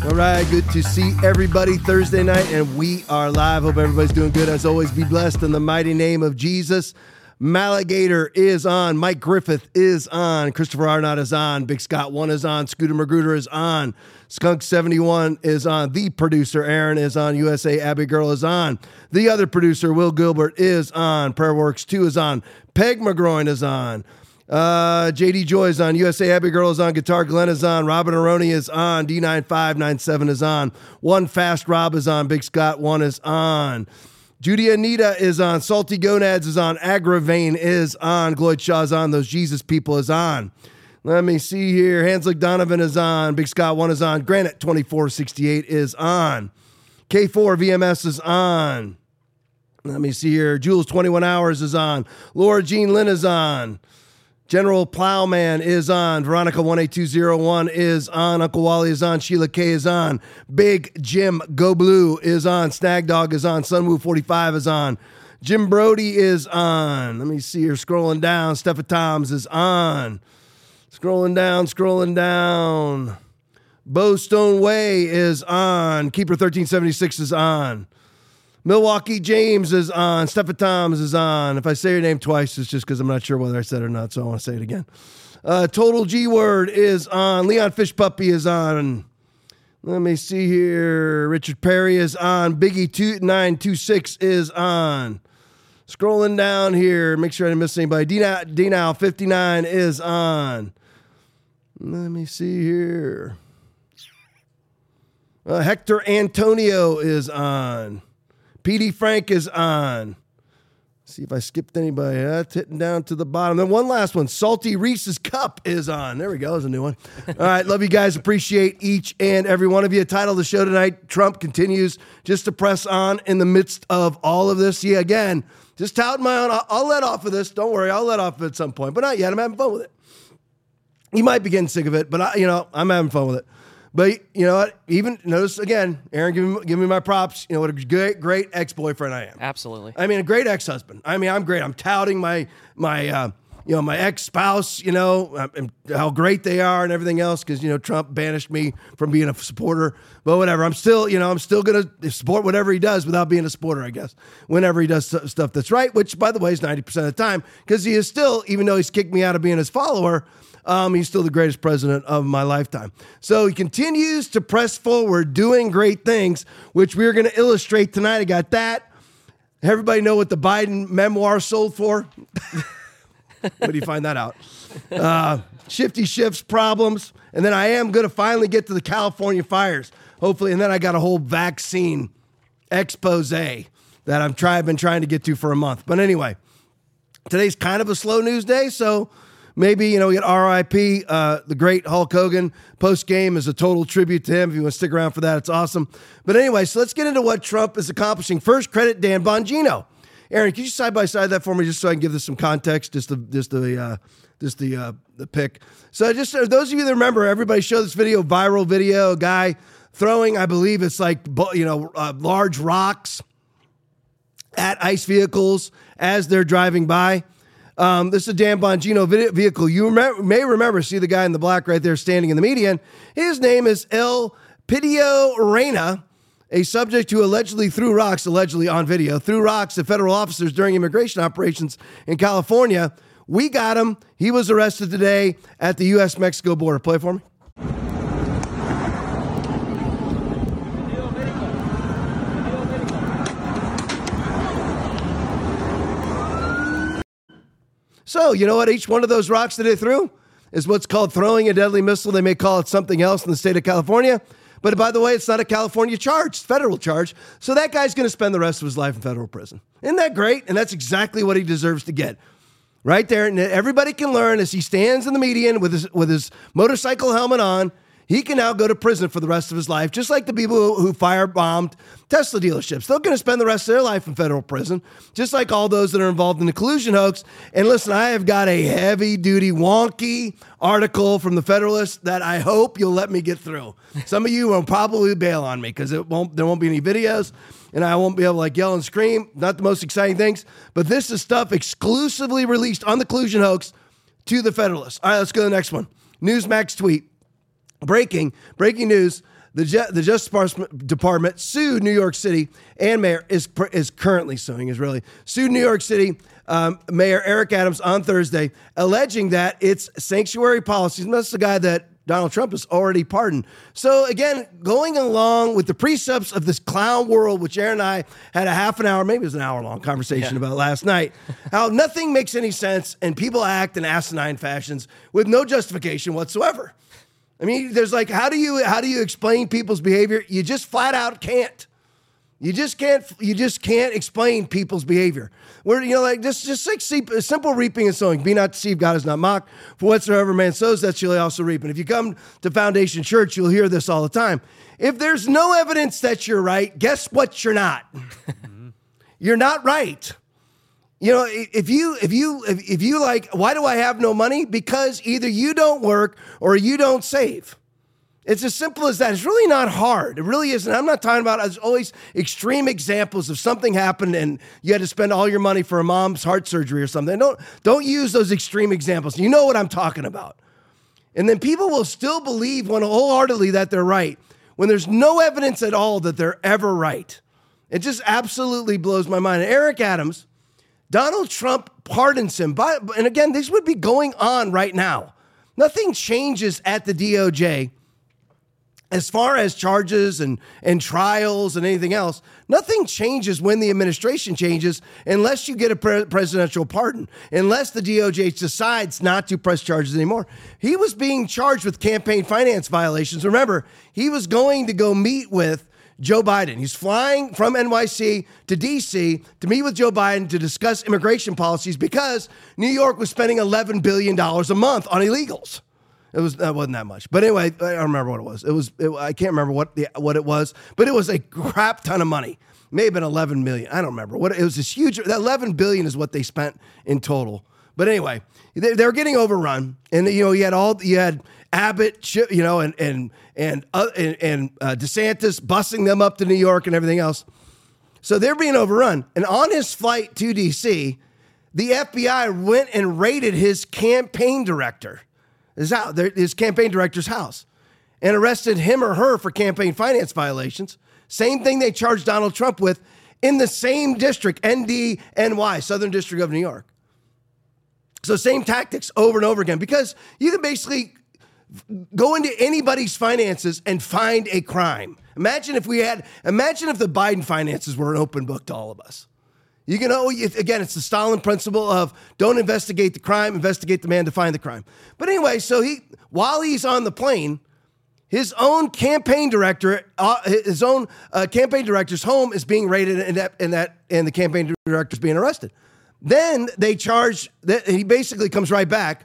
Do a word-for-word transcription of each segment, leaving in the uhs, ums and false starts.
All right, good to see everybody Thursday night, and we are live. Hope everybody's doing good. As always, be blessed in the mighty name of Jesus. Maligator is on. Mike Griffith is on. Christopher Arnott is on. Big Scott one is on. Scooter Magruder is on. Skunk seventy-one is on. The producer, Aaron, is on. U S A Abby Girl is on. The other producer, Will Gilbert, is on. Prairworks two is on. Peg McGroin is on. Uh, J D Joy is on. U S A Abby Girl is on. Guitar Glenn is on. Robin Aroni is on. D nine five nine seven is on. One Fast Rob is on. Big Scott one is on. Judy Anita is on. Salty Gonads is on. Agravane is on. Gloyd Shaw's on. Those Jesus People is on. Let me see here. Hanslick Donovan is on. Big Scott one is on. Granite twenty-four sixty-eight is on. K four V M S is on. Let me see here. Jules twenty-one hours is on. Laura Jean Lynn is on. General Plowman is on. Veronica one eight two zero one is on. Uncle Wally is on. Sheila K is on. Big Jim Go Blue is on. Snag Dog is on. Sunwoo forty-five is on. Jim Brody is on. Let me see here. Scrolling down. Stephen Toms is on. Scrolling down, scrolling down. Bo Stone Way is on. Keeper thirteen seventy-six is on. Milwaukee James is on. Stephen Toms is on. If I say your name twice, it's just because I'm not sure whether I said it or not, so I want to say it again. Uh, Total G Word is on. Leon Fish Puppy is on. Let me see here. Richard Perry is on. Biggie two nine two six is on. Scrolling down here. Make sure I didn't miss anybody. D Now fifty-nine is on. Let me see here. Uh, Hector Antonio is on. P D Frank is on. See if I skipped anybody. That's hitting down to the bottom. Then one last one. Salty Reese's Cup is on. There we go. There's a new one. All right. Love you guys. Appreciate each and every one of you. Title of the show tonight, Trump continues just to press on in the midst of all of this. Yeah, again, just touting my own. I'll, I'll let off of this. Don't worry. I'll let off of it at some point. But not yet. I'm having fun with it. You might be getting sick of it, but I, you know, I'm having fun with it. But you know what? Even notice again, Aaron, give me give me my props. You know what a great great ex boyfriend I am. Absolutely. I mean, a great ex husband. I mean, I'm great. I'm touting my my uh, you know my ex spouse. You know and how great they are and everything else because you know Trump banished me from being a supporter. But whatever. I'm still you know I'm still gonna support whatever he does without being a supporter. I guess whenever he does stuff that's right, which by the way is ninety percent of the time because he is still even though he's kicked me out of being his follower. Um, he's still the greatest president of my lifetime. So he continues to press forward, doing great things, which we're going to illustrate tonight. I got that. Everybody know what the Biden memoir sold for? Where do you find that out? Uh, shifty shifts, problems. And then I am going to finally get to the California fires, hopefully. And then I got a whole vaccine expose that I'm try- I've been trying to get to for a month. But anyway, today's kind of a slow news day, so... Maybe, you know, we got R I P, uh, the great Hulk Hogan. Post-game is a total tribute to him. If you want to stick around for that, it's awesome. But anyway, so let's get into what Trump is accomplishing. First, credit Dan Bongino. Aaron, can you side-by-side that for me just so I can give this some context, just the just the, uh, just the, uh, the pick. So just uh, those of you that remember, everybody showed this video, viral video, a guy throwing, I believe it's like, you know, uh, large rocks at ICE vehicles as they're driving by. Um, this is a Dan Bongino vehicle. You remember, may remember, see the guy in the black right there standing in the median. His name is El Pidio Reyna, a subject who allegedly threw rocks, allegedly on video, threw rocks at federal officers during immigration operations in California. We got him. He was arrested today at the U S Mexico border. Play for me. So, you know what each one of those rocks that they threw is what's called throwing a deadly missile. They may call it something else in the state of California. But by the way, it's not a California charge, it's a federal charge. So that guy's going to spend the rest of his life in federal prison. Isn't that great? And that's exactly what he deserves to get. Right there. And everybody can learn as he stands in the median with his, with his motorcycle helmet on. He can now go to prison for the rest of his life, just like the people who, who firebombed Tesla dealerships. They're going to spend the rest of their life in federal prison, just like all those that are involved in the collusion hoax. And listen, I have got a heavy-duty, wonky article from the Federalist that I hope you'll let me get through. Some of you will probably bail on me because it won't. There won't be any videos, and I won't be able to like yell and scream. Not the most exciting things, but this is stuff exclusively released on the collusion hoax to the Federalist. All right, let's go to the next one. Newsmax tweet. Breaking, breaking news. The, Ju- the Justice Department sued New York City and Mayor is is currently suing is really sued New York City um, Mayor Eric Adams on Thursday, alleging that its sanctuary policies. And that's the guy that Donald Trump has already pardoned. So again, going along with the precepts of this clown world, which Aaron and I had a half an hour, maybe it was an hour long conversation yeah. about last night, how nothing makes any sense and people act in asinine fashions with no justification whatsoever. I mean, there's like, how do you how do you explain people's behavior? You just flat out can't. You just can't. You just can't explain people's behavior. Where you know, like just just like simple reaping and sowing. Be not deceived. God is not mocked. For whatsoever man sows, that shall he also reap. And if you come to Foundation Church, you'll hear this all the time. If there's no evidence that you're right, guess what? You're not. You're not right. You know, if you, if you, if, if you like, why do I have no money? Because either you don't work or you don't save. It's as simple as that. It's really not hard. It really isn't. I'm not talking about, as always, extreme examples of something happened and you had to spend all your money for a mom's heart surgery or something. Don't, don't use those extreme examples. You know what I'm talking about. And then people will still believe one wholeheartedly that they're right when there's no evidence at all that they're ever right. It just absolutely blows my mind. And Eric Adams, Donald Trump pardons him. By, and again, this would be going on right now. Nothing changes at the D O J as far as charges and, and trials and anything else. Nothing changes when the administration changes unless you get a pre- presidential pardon, unless the D O J decides not to press charges anymore. He was being charged with campaign finance violations. Remember, he was going to go meet with Joe Biden. He's flying from N Y C to D C to meet with Joe Biden to discuss immigration policies because New York was spending eleven billion dollars a month on illegals. It was that wasn't that much, but anyway, I don't remember what it was. It was it, I can't remember what the what it was, but it was a crap ton of money. Maybe eleven million. I don't remember what it was. This huge. That eleven billion is what they spent in total. But anyway, they, they were getting overrun, and you know you had all you had. Abbott, you know, and and and uh, and, and uh, DeSantis busing them up to New York and everything else. So they're being overrun. And on his flight to D C, the F B I went and raided his campaign director, his, house, his campaign director's house, and arrested him or her for campaign finance violations. Same thing they charged Donald Trump with in the same district, N D N Y, Southern District of New York. So same tactics over and over again, because you can basically go into anybody's finances and find a crime. Imagine if we had, imagine if the Biden finances were an open book to all of us. You can, oh, again, it's the Stalin principle of don't investigate the crime, investigate the man to find the crime. But anyway, so he, while he's on the plane, his own campaign director, uh, his own uh, campaign director's home is being raided, and that, and that, and the campaign director's being arrested. Then they charge that he basically comes right back.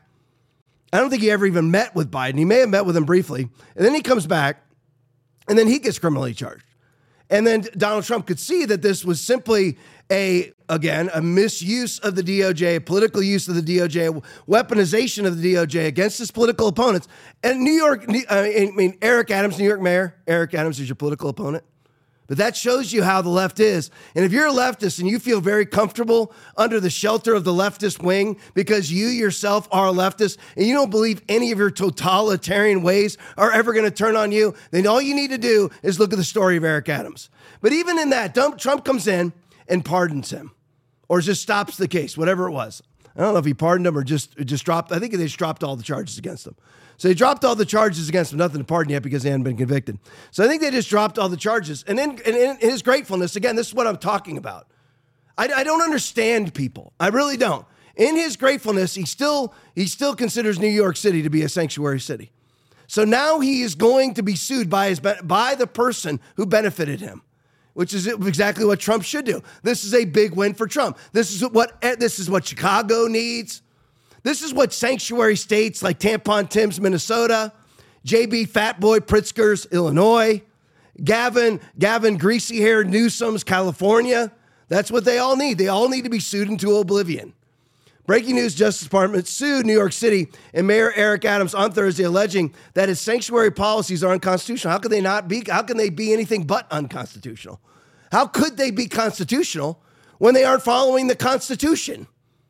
I don't think he ever even met with Biden. He may have met with him briefly. And then he comes back, and then he gets criminally charged. And then Donald Trump could see that this was simply a, again, a misuse of the D O J, a political use of the D O J, weaponization of the D O J against his political opponents. And New York, I mean, Eric Adams, New York mayor, Eric Adams is your political opponent. But that shows you how the left is. And if you're a leftist and you feel very comfortable under the shelter of the leftist wing because you yourself are a leftist and you don't believe any of your totalitarian ways are ever going to turn on you, then all you need to do is look at the story of Eric Adams. But even in that, Trump comes in and pardons him or just stops the case, whatever it was. I don't know if he pardoned him or just, just dropped. I think they just dropped all the charges against him. So they dropped all the charges against him, nothing to pardon yet because they hadn't been convicted. So I think they just dropped all the charges. And in, and in his gratefulness, again, this is what I'm talking about. I, I don't understand people. I really don't. In his gratefulness, he still he still considers New York City to be a sanctuary city. So now he is going to be sued by his by the person who benefited him, which is exactly what Trump should do. This is a big win for Trump. This is what this is what Chicago needs. This is what sanctuary states like Tampon Tim's, Minnesota, J B Fatboy Pritzker's, Illinois, Gavin, Gavin Greasy-haired Newsom's, California. That's what they all need. They all need to be sued into oblivion. Breaking news, Justice Department sued New York City and Mayor Eric Adams on Thursday, alleging that his sanctuary policies are unconstitutional. How could they not be? How can they be anything but unconstitutional? How could they be constitutional when they aren't following the Constitution?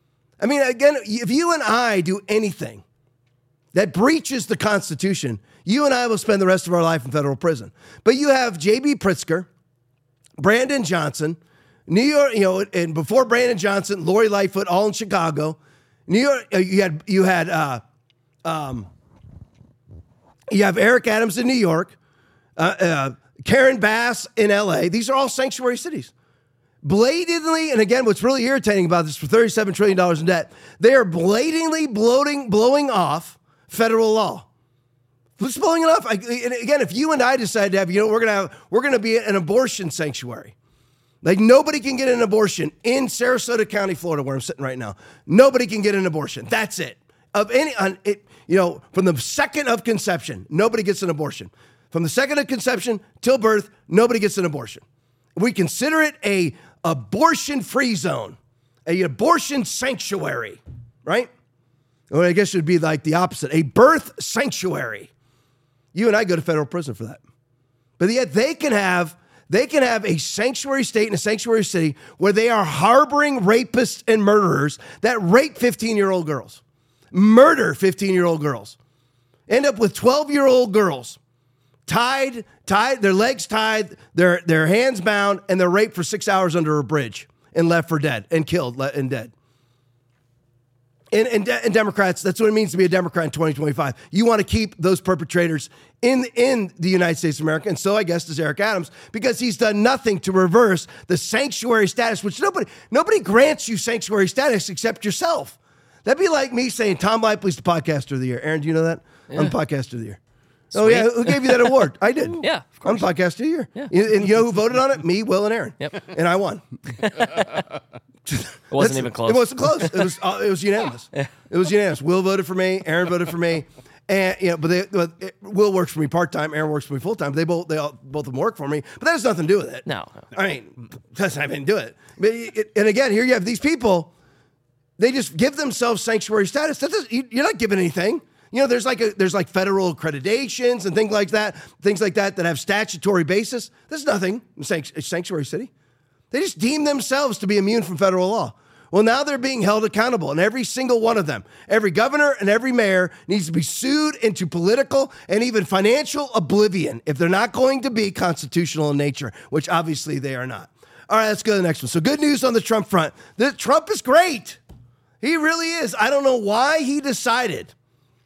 I mean, again, if you and I do anything that breaches the Constitution, you and I will spend the rest of our life in federal prison. But you have J B. Pritzker, Brandon Johnson, New York, you know, and before Brandon Johnson, Lori Lightfoot, all in Chicago. New York, you had, you had, uh, um, you have Eric Adams in New York, uh, uh, Karen Bass in L A. These are all sanctuary cities. Blatantly, and again, what's really irritating about this for thirty-seven trillion dollars in debt, they are blatantly bloating, blowing off federal law. Who's blowing it off? I, and again, if you and I decide to have, you know, we're gonna have, we're gonna be an abortion sanctuary. Like nobody can get an abortion in Sarasota County, Florida, where I'm sitting right now. Nobody can get an abortion. That's it. Of any, on it, you know, from the second of conception, nobody gets an abortion. From the second of conception till birth, nobody gets an abortion. We consider it a abortion-free zone, a abortion sanctuary, right? Or I guess it would be like the opposite, a birth sanctuary. You and I go to federal prison for that. But yet they can have they can have a sanctuary state and a sanctuary city where they are harboring rapists and murderers that rape fifteen-year-old girls, murder fifteen-year-old girls, end up with twelve-year-old girls tied, tied, their legs tied, their, their hands bound, and they're raped for six hours under a bridge and left for dead and killed and dead. And, and, and Democrats, that's what it means to be a Democrat in twenty twenty-five. You want to keep those perpetrators in, in the United States of America. And so I guess does Eric Adams, because he's done nothing to reverse the sanctuary status, which nobody, nobody grants you sanctuary status except yourself. That'd be like me saying Tom Lipley's the podcaster of the year. Aaron, do you know that? Yeah. I'm the podcaster of the year. Sweet. Oh, yeah. Who gave you that award? I did. Yeah, of course. I'm podcast of the year. Yeah. And you know who voted on it? Me, Will, and Aaron. Yep. And I won. It wasn't even close. It wasn't close. It was uh, it was unanimous. Yeah. It was unanimous. Will voted for me. Aaron voted for me. And you know, but, they, but it, Will works for me part time. Aaron works for me full time. They both they all, both of them work for me. But that has nothing to do with it. No. no. I mean, doesn't have anything to do it. But it, and again, here you have these people. They just give themselves sanctuary status. That does, you, you're not giving anything. You know, there's like a, there's like federal accreditations and things like that, things like that that have statutory basis. There's nothing in a sanctuary city. They just deem themselves to be immune from federal law. Well, now they're being held accountable, and every single one of them, every governor and every mayor needs to be sued into political and even financial oblivion if they're not going to be constitutional in nature, which obviously they are not. All right, let's go to the next one. So good news on the Trump front. The, Trump is great. He really is. I don't know why he decided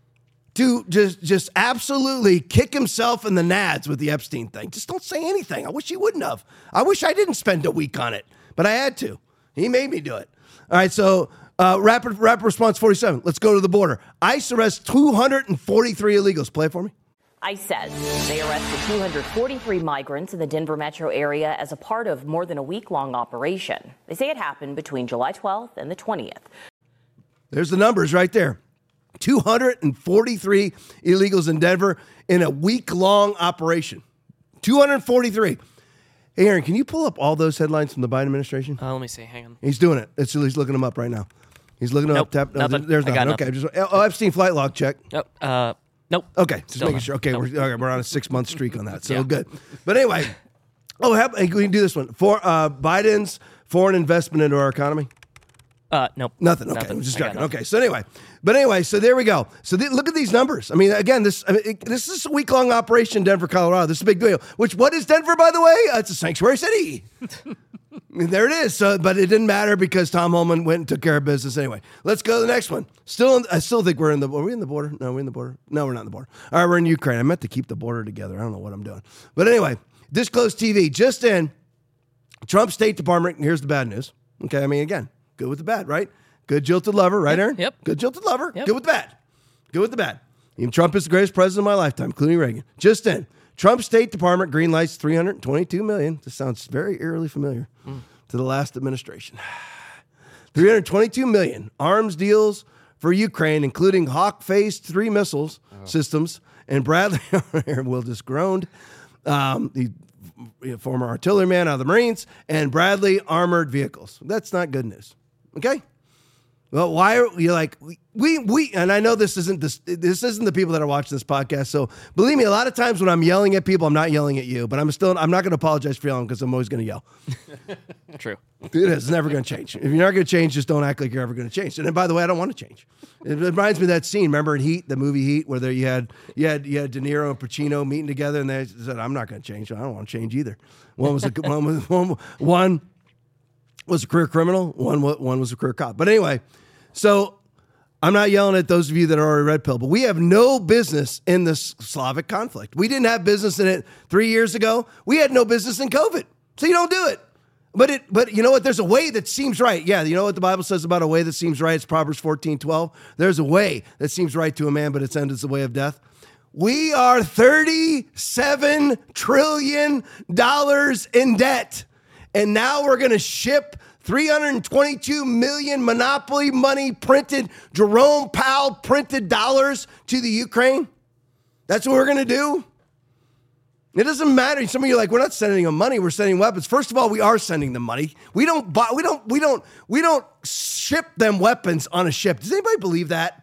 to just, just absolutely kick himself in the nads with the Epstein thing. Just don't say anything. I wish he wouldn't have. I wish I didn't spend a week on it, but I had to. He made me do it. All right, so uh, rapid, rapid response forty-seven. Let's go to the border. ICE arrests two hundred forty-three illegals. Play it for me. ICE says they arrested two hundred forty-three migrants in the Denver metro area as a part of more than a week-long operation. They say it happened between July twelfth and the twentieth. There's the numbers right there. two hundred forty-three illegals in Denver in a week-long operation. two hundred forty-three. Hey, Aaron, can you pull up all those headlines from the Biden administration? Uh, let me see. Hang on. He's doing it. It's, he's looking them up right now. He's looking them nope, up. Tap, no, nothing. There's I nothing. got Okay. Just, oh, Epstein flight log check. Nope. Uh, nope. Okay. Just Still making not. sure. Okay, Nope. we're, okay. We're on a six-month streak on that. So Yeah. good. But anyway, oh, have, we can do this one. For uh, Biden's foreign investment into our economy. Uh, nope. Nothing. Okay, Nothing. I'm just I got joking. nothing. Okay, so anyway, but anyway, so there we go. So th- look at these numbers. I mean, again, this I mean, it, this is a week long operation in Denver, Colorado. This is a big deal. Which what is Denver, by the way? Uh, it's a sanctuary city. I mean, there it is. So, but it didn't matter because Tom Holman went and took care of business anyway. Let's go to the next one. Still, in, I still think we're in the. Are we in the border? No, we're in the border. No, we're not in the border. All right, we're in Ukraine. I meant to keep the border together. I don't know what I'm doing. But anyway, Disclose T V just in. Trump State Department. Here's the bad news. Okay, I mean, again, good with the bad, right? Good jilted lover, right, Aaron? Yep. Good jilted lover. Yep. Good with the bad. Good with the bad. Even Trump is the greatest president of my lifetime, including Reagan. Just in, Trump State Department greenlights three hundred twenty-two million dollars. This sounds very eerily familiar mm. to the last administration. three hundred twenty-two million dollars arms deals for Ukraine, including Hawk Phase three missiles oh. systems. And Bradley, Will just groaned, um, the former artilleryman out of the Marines, and Bradley armored vehicles. That's not good news. Okay? Well, why are you like we we and I know this isn't this this isn't the people that are watching this podcast. So believe me, a lot of times when I'm yelling at people, I'm not yelling at you, but I'm still I'm not going to apologize for yelling because I'm always going to yell. True. It is it's never going to change. If you're not going to change, just don't act like you're ever going to change. And then, by the way, I don't want to change. It reminds me of that scene. Remember in Heat, the movie Heat, where there you had you had you had De Niro and Pacino meeting together, and they said, "I'm not going to change. I don't want to change either." One was a one was one one. was a career criminal, one one was a career cop. But anyway, so I'm not yelling at those of you that are already red pill, but we have no business in this Slavic conflict. We didn't have business in it three years ago. We had no business in COVID. So you don't do it. But it but you know what? There's a way that seems right. Yeah, you know what the Bible says about a way that seems right? It's Proverbs fourteen twelve. There's a way that seems right to a man, but its end is the way of death. We are thirty-seven trillion dollars in debt. And now we're going to ship three hundred twenty-two million monopoly money printed, Jerome Powell printed dollars to the Ukraine. That's what we're going to do. It doesn't matter. Some of you are like, we're not sending them money. We're sending weapons. First of all, we are sending them money. We don't buy, we don't, we don't, we don't ship them weapons on a ship. Does anybody believe that?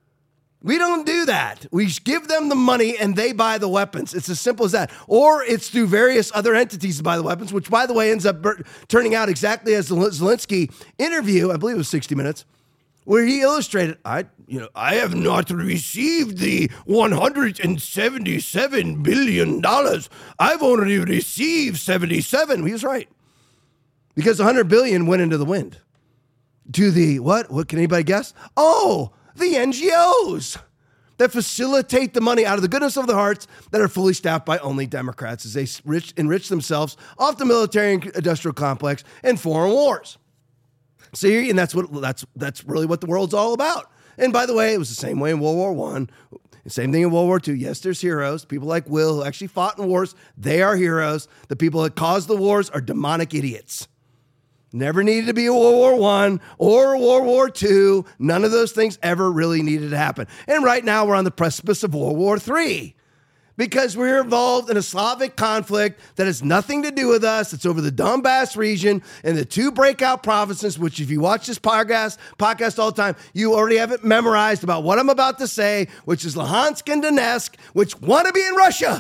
We don't do that. We give them the money and they buy the weapons. It's as simple as that. Or it's through various other entities to buy the weapons, which, by the way, ends up turning out exactly as the Zelensky interview, I believe it was sixty minutes, where he illustrated, I, you know, I have not received the one hundred seventy-seven billion dollars. I've only received seventy-seven. He was right. Because one hundred billion dollars went into the wind. To the, what? What can anybody guess? Oh, the N G Os that facilitate the money out of the goodness of their hearts that are fully staffed by only Democrats as they rich, enrich themselves off the military and industrial complex and foreign wars. See, and that's what that's that's really what the world's all about. And by the way, it was the same way in World War One, same thing in World War Two. Yes, there's heroes. People like Will who actually fought in wars. They are heroes. The people that caused the wars are demonic idiots. Never needed to be a World War One or World War Two. None of those things ever really needed to happen. And right now we're on the precipice of World War Three because we're involved in a Slavic conflict that has nothing to do with us. It's over the Donbass region and the two breakout provinces, which if you watch this podcast, podcast all the time, you already have it memorized about what I'm about to say, which is Luhansk and Donetsk, which want to be in Russia.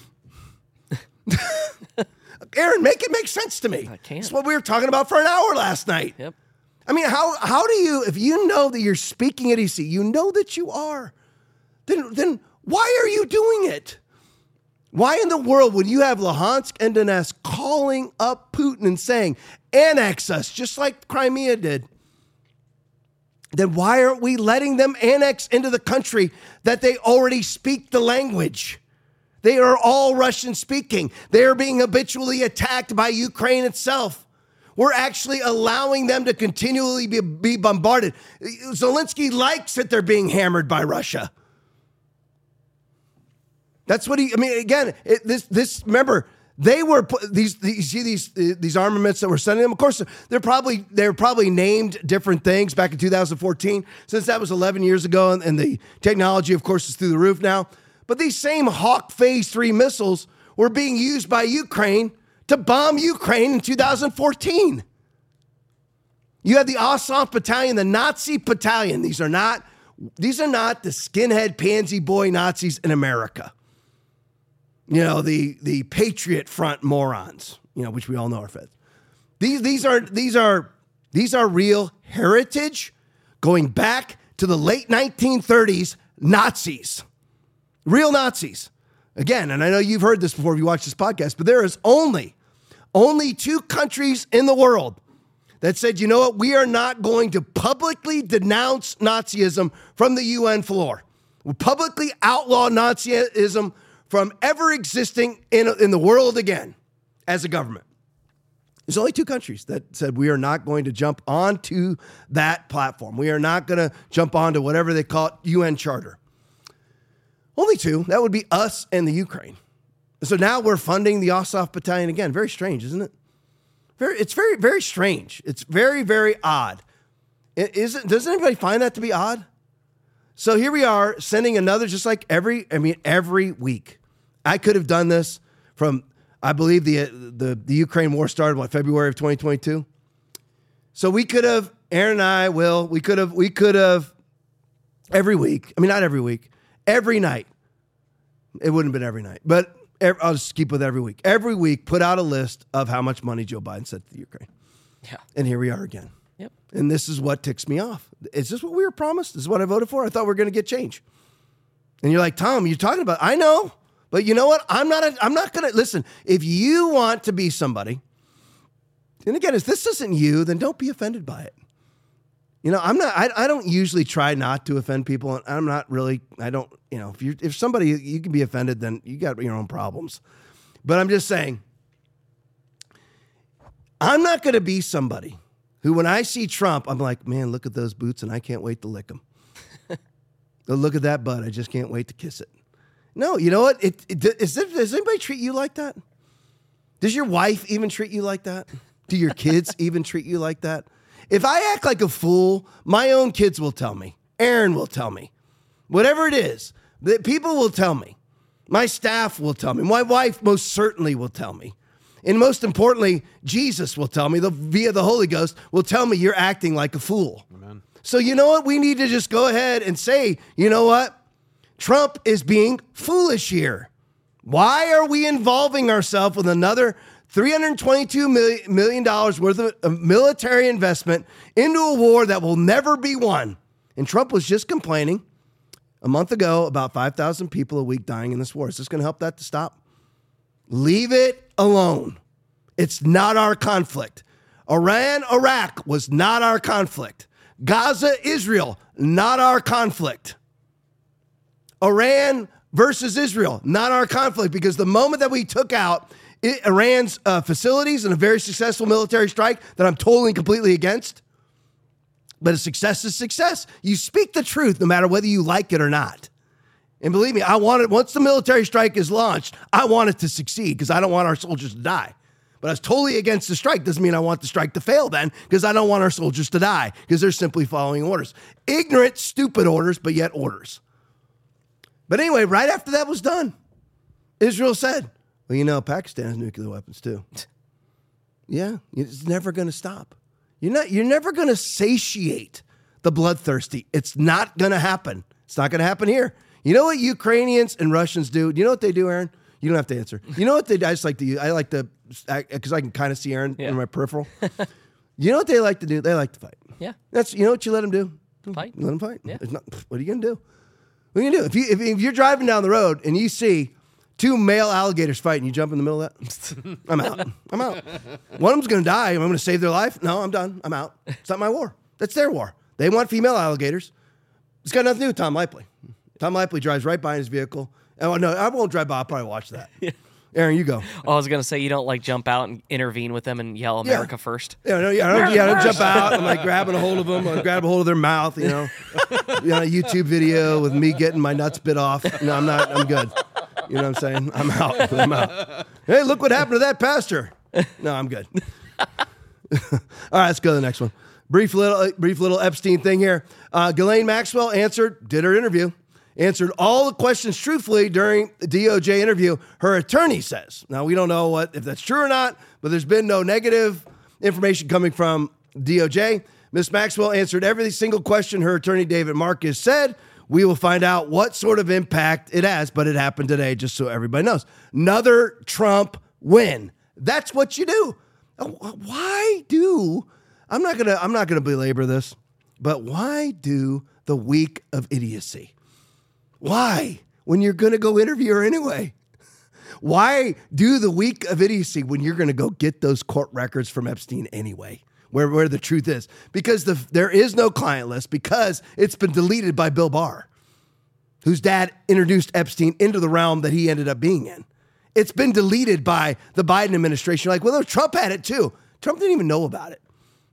Aaron, make it make sense to me. I can't. That's what we were talking about for an hour last night. Yep. I mean, how how do you, if you know that you're speaking at E C, you know that you are, then then why are you doing it? Why in the world would you have Luhansk and Donetsk calling up Putin and saying, annex us, just like Crimea did? Then why aren't we letting them annex into the country that they already speak the language? They are all Russian speaking. They are being habitually attacked by Ukraine itself. We're actually allowing them to continually be, be bombarded. Zelensky likes that they're being hammered by Russia. That's what he, I mean, again, it, this, this, remember, they were, these, these, you see these, these armaments that we're sending them, of course, they're probably, they're probably named different things back in two thousand fourteen, since that was eleven years ago, and, and the technology, of course, is through the roof now. But these same Hawk Phase three missiles were being used by Ukraine to bomb Ukraine in two thousand fourteen. You had the Azov Battalion, the Nazi battalion. These are not, these are not the skinhead pansy boy Nazis in America. You know, the, the Patriot Front morons, you know, which we all know are feds. These, these are, these are, these are real heritage going back to the late nineteen thirties Nazis. Real Nazis. Again, and I know you've heard this before if you watch this podcast, but there is only, only two countries in the world that said, you know what, we are not going to publicly denounce Nazism from the U N floor. We'll publicly outlaw Nazism from ever existing in, in the world again as a government. There's only two countries that said we are not going to jump onto that platform. We are not going to jump onto whatever they call it, U N Charter. Only two. That would be us and the Ukraine. So now we're funding the Azov Battalion again. Very strange, isn't it? Very. It's very, very strange. It's very, very odd. Isn't, doesn't anybody find that to be odd? So here we are sending another, just like every, I mean, every week. I could have done this from, I believe the, the, the Ukraine war started, what, February of twenty twenty-two? So we could have Aaron and I will, we could have, we could have every week. I mean, not every week, every night. It wouldn't have been every night, but every, I'll just keep with every week. Every week, put out a list of how much money Joe Biden sent to the Ukraine. Yeah. And here we are again. Yep. And this is what ticks me off. Is this what we were promised? This is what I voted for? I thought we were going to get change. And you're like, Tom, you're talking about, I know, but you know what? I'm not, a, I'm not going to, listen, if you want to be somebody, and again, if this isn't you, then don't be offended by it. You know, I'm not, I, I don't usually try not to offend people. I'm not really, I don't, you know, if you if somebody, you can be offended, then you got your own problems. But I'm just saying, I'm not going to be somebody who, when I see Trump, I'm like, man, look at those boots and I can't wait to lick them. Oh, look at that butt. I just can't wait to kiss it. No, you know what? It, it, is it, does anybody treat you like that? Does your wife even treat you like that? Do your kids even treat you like that? If I act like a fool, my own kids will tell me. Aaron will tell me. Whatever it is, that people will tell me. My staff will tell me. My wife most certainly will tell me. And most importantly, Jesus will tell me, the, via the Holy Ghost, will tell me you're acting like a fool. Amen. So you know what? We need to just go ahead and say, you know what? Trump is being foolish here. Why are we involving ourselves with another three hundred twenty-two million dollars worth of military investment into a war that will never be won? And Trump was just complaining a month ago about five thousand people a week dying in this war. Is this going to help that to stop? Leave it alone. It's not our conflict. Iran, Iraq was not our conflict. Gaza, Israel, not our conflict. Iran versus Israel, not our conflict, because the moment that we took out Iran's uh, facilities in a very successful military strike that I'm totally and completely against, but a success is success. You speak the truth no matter whether you like it or not. And believe me, I want it, once the military strike is launched, I want it to succeed because I don't want our soldiers to die. But I was totally against the strike. Doesn't mean I want the strike to fail then, because I don't want our soldiers to die because they're simply following orders. Ignorant, stupid orders, but yet orders. But anyway, right after that was done, Israel said, well, you know, Pakistan has nuclear weapons too. Yeah, it's never going to stop. You're not, you're never going to satiate the bloodthirsty. It's not going to happen. It's not going to happen here. You know what Ukrainians and Russians do? You know what they do, Aaron? You don't have to answer. You know what they do? I just like to, I like to, because I can kind of see Aaron yeah. in my peripheral. You know what they like to do? They like to fight. Yeah. That's, you know what you let them do? Fight. Let them fight. Yeah. Not, what are you going to do? What are you going to do? If, you, if, if you're driving down the road and you see two male alligators fighting, you jump in the middle of that? I'm out. I'm out. One of them's going to die. I'm going to save their life? No, I'm done. I'm out. It's not my war. That's their war. They want female alligators. It's got nothing to do with Tom Lipley. Tom Lipley drives right by in his vehicle. Oh, no, I won't drive by. I'll probably watch that. Yeah. Aaron, you go. Oh, I was going to say, you don't like jump out and intervene with them and yell America yeah. first? Yeah, no, yeah, I don't, yeah, I don't jump out. I'm like grabbing a hold of them. I grab a hold of their mouth, you know. You know, a YouTube video with me getting my nuts bit off. No, I'm not. I'm good. You know what I'm saying? I'm out. I'm out. Hey, look what happened to that pastor. No, I'm good. All right, let's go to the next one. Brief little, brief little Epstein thing here. Uh, Ghislaine Maxwell answered, did her interview. Answered all the questions truthfully during the D O J interview, her attorney says. Now, we don't know what if that's true or not, but there's been no negative information coming from D O J. Miz Maxwell answered every single question her attorney, David Marcus, said. We will find out what sort of impact it has, but it happened today, just so everybody knows. Another Trump win. That's what you do. Why do, I'm not gonna, I'm not gonna belabor this, but why do the week of idiocy? Why? When you're going to go interview her anyway? Why do the week of idiocy when you're going to go get those court records from Epstein anyway? Where, where the truth is. Because the, there is no client list because it's been deleted by Bill Barr, whose dad introduced Epstein into the realm that he ended up being in. It's been deleted by the Biden administration. Like, well, no, Trump had it too. Trump didn't even know about it.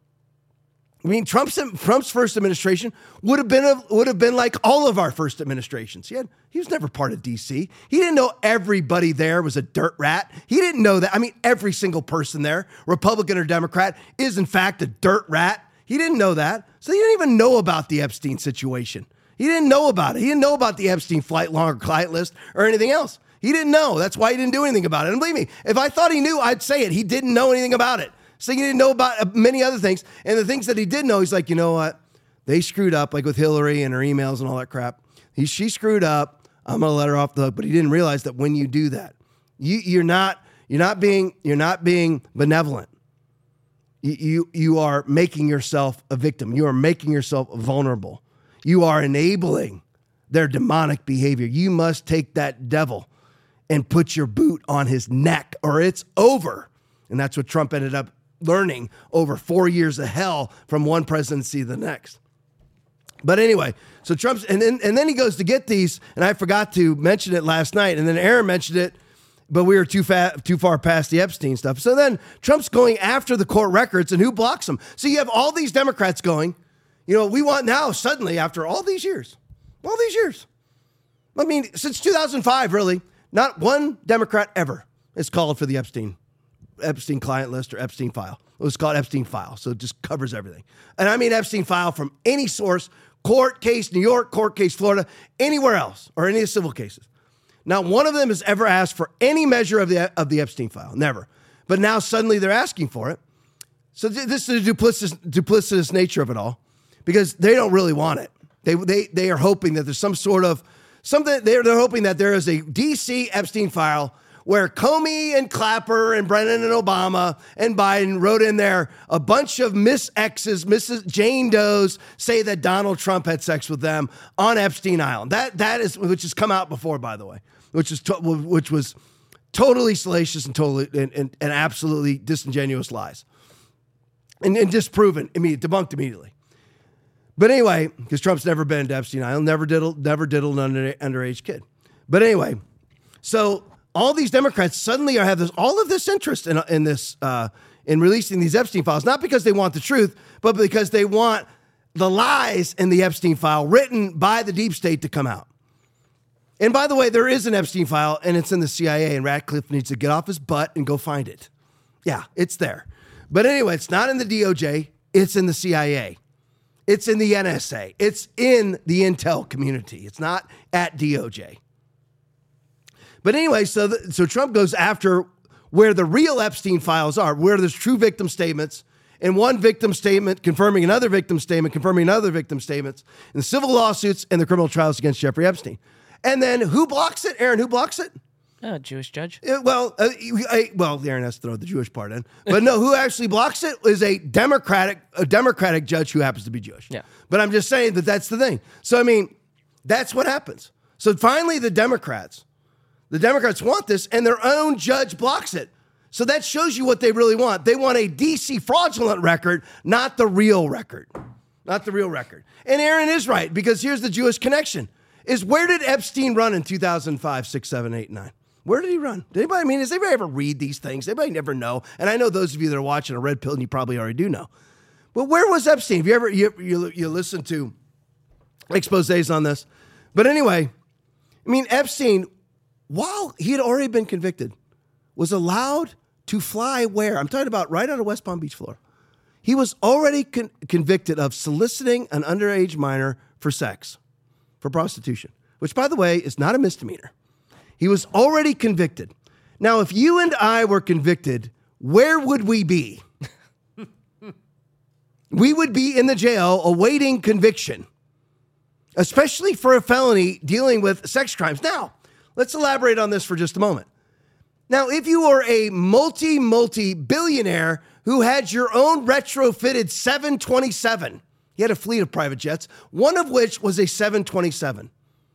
I mean, Trump's Trump's first administration would have been a, would have been like all of our first administrations. He had, he was never part of D C. He didn't know everybody there was a dirt rat. He didn't know that. I mean, every single person there, Republican or Democrat, is in fact a dirt rat. He didn't know that. So he didn't even know about the Epstein situation. He didn't know about it. He didn't know about the Epstein flight log or client list or anything else. He didn't know. That's why he didn't do anything about it. And believe me, if I thought he knew, I'd say it. He didn't know anything about it. saying he didn't know about many other things. And the things that he did know, he's like, you know what? They screwed up, like with Hillary and her emails and all that crap. He, she screwed up. I'm going to let her off the hook. But he didn't realize that when you do that, you, you're not you're not being you're not being benevolent. You, you you are making yourself a victim. You are making yourself vulnerable. You are enabling their demonic behavior. You must take that devil and put your boot on his neck, or it's over. And that's what Trump ended up learning over four years of hell from one presidency to the next. But anyway, so Trump's, and then, and then he goes to get these, and I forgot to mention it last night, and then Aaron mentioned it, but we were too fat, too far past the Epstein stuff. So then Trump's going after the court records, and who blocks them? So you have all these Democrats going, you know, we want now, suddenly, after all these years, all these years, I mean, since two thousand five, really, not one Democrat ever has called for the Epstein, Epstein client list or Epstein file. It was called Epstein file, so it just covers everything. And I mean Epstein file from any source, court case, New York, court case, Florida, anywhere else, or any of the civil cases. Not one of them has ever asked for any measure of the of the Epstein file, never. But now suddenly they're asking for it. So th- this is the duplicitous, duplicitous nature of it all, because they don't really want it. They they they are hoping that there's some sort of something. They're they're hoping that there is a D C Epstein file where Comey and Clapper and Brennan and Obama and Biden wrote in there a bunch of Miss X's, Missus Jane Does say that Donald Trump had sex with them on Epstein Island. That that is, which has come out before, by the way, which is to, which was totally salacious and totally and, and, and absolutely disingenuous lies, and, and disproven, immediate, debunked immediately. But anyway, because Trump's never been to Epstein Island, never diddled, never diddled an under, underage kid. But anyway, so all these Democrats suddenly are have this all of this interest in in this uh, in releasing these Epstein files, not because they want the truth, but because they want the lies in the Epstein file written by the deep state to come out. And by the way, there is an Epstein file, and it's in the C I A, and Ratcliffe needs to get off his butt and go find it. Yeah, it's there. But anyway, it's not in the D O J. It's in the C I A. It's in the N S A. It's in the intel community. It's not at D O J. But anyway, so the, so Trump goes after where the real Epstein files are, where there's true victim statements, and one victim statement confirming another victim statement, confirming another victim statements, in the civil lawsuits and the criminal trials against Jeffrey Epstein. And then who blocks it? Aaron, who blocks it? A Jewish judge. Uh, well, uh, I, well, Aaron has to throw the Jewish part in. But no, who actually blocks it is a Democratic a Democratic judge who happens to be Jewish. Yeah. But I'm just saying that that's the thing. So, I mean, that's what happens. So finally the Democrats, the Democrats want this, and their own judge blocks it. So that shows you what they really want. They want a D C fraudulent record, not the real record. Not the real record. And Aaron is right, because here's the Jewish connection. Is where did Epstein run in two thousand five, six, seven, eight, nine? Where did he run? Did anybody, I mean, does anybody ever read these things? Anybody never know? And I know those of you that are watching a red pill, and you probably already do know. But where was Epstein? Have you ever, you, you, you listen to exposés on this? But anyway, I mean, Epstein, while he had already been convicted, was allowed to fly where? I'm talking about right out of West Palm Beach, Florida. He was already con- convicted of soliciting an underage minor for sex, for prostitution, which, by the way, is not a misdemeanor. He was already convicted. Now, if you and I were convicted, where would we be? We would be in the jail awaiting conviction, especially for a felony dealing with sex crimes. Now, let's elaborate on this for just a moment. Now, if you were a multi, multi-billionaire who had your own retrofitted seven twenty-seven, he had a fleet of private jets, one of which was a seven twenty-seven.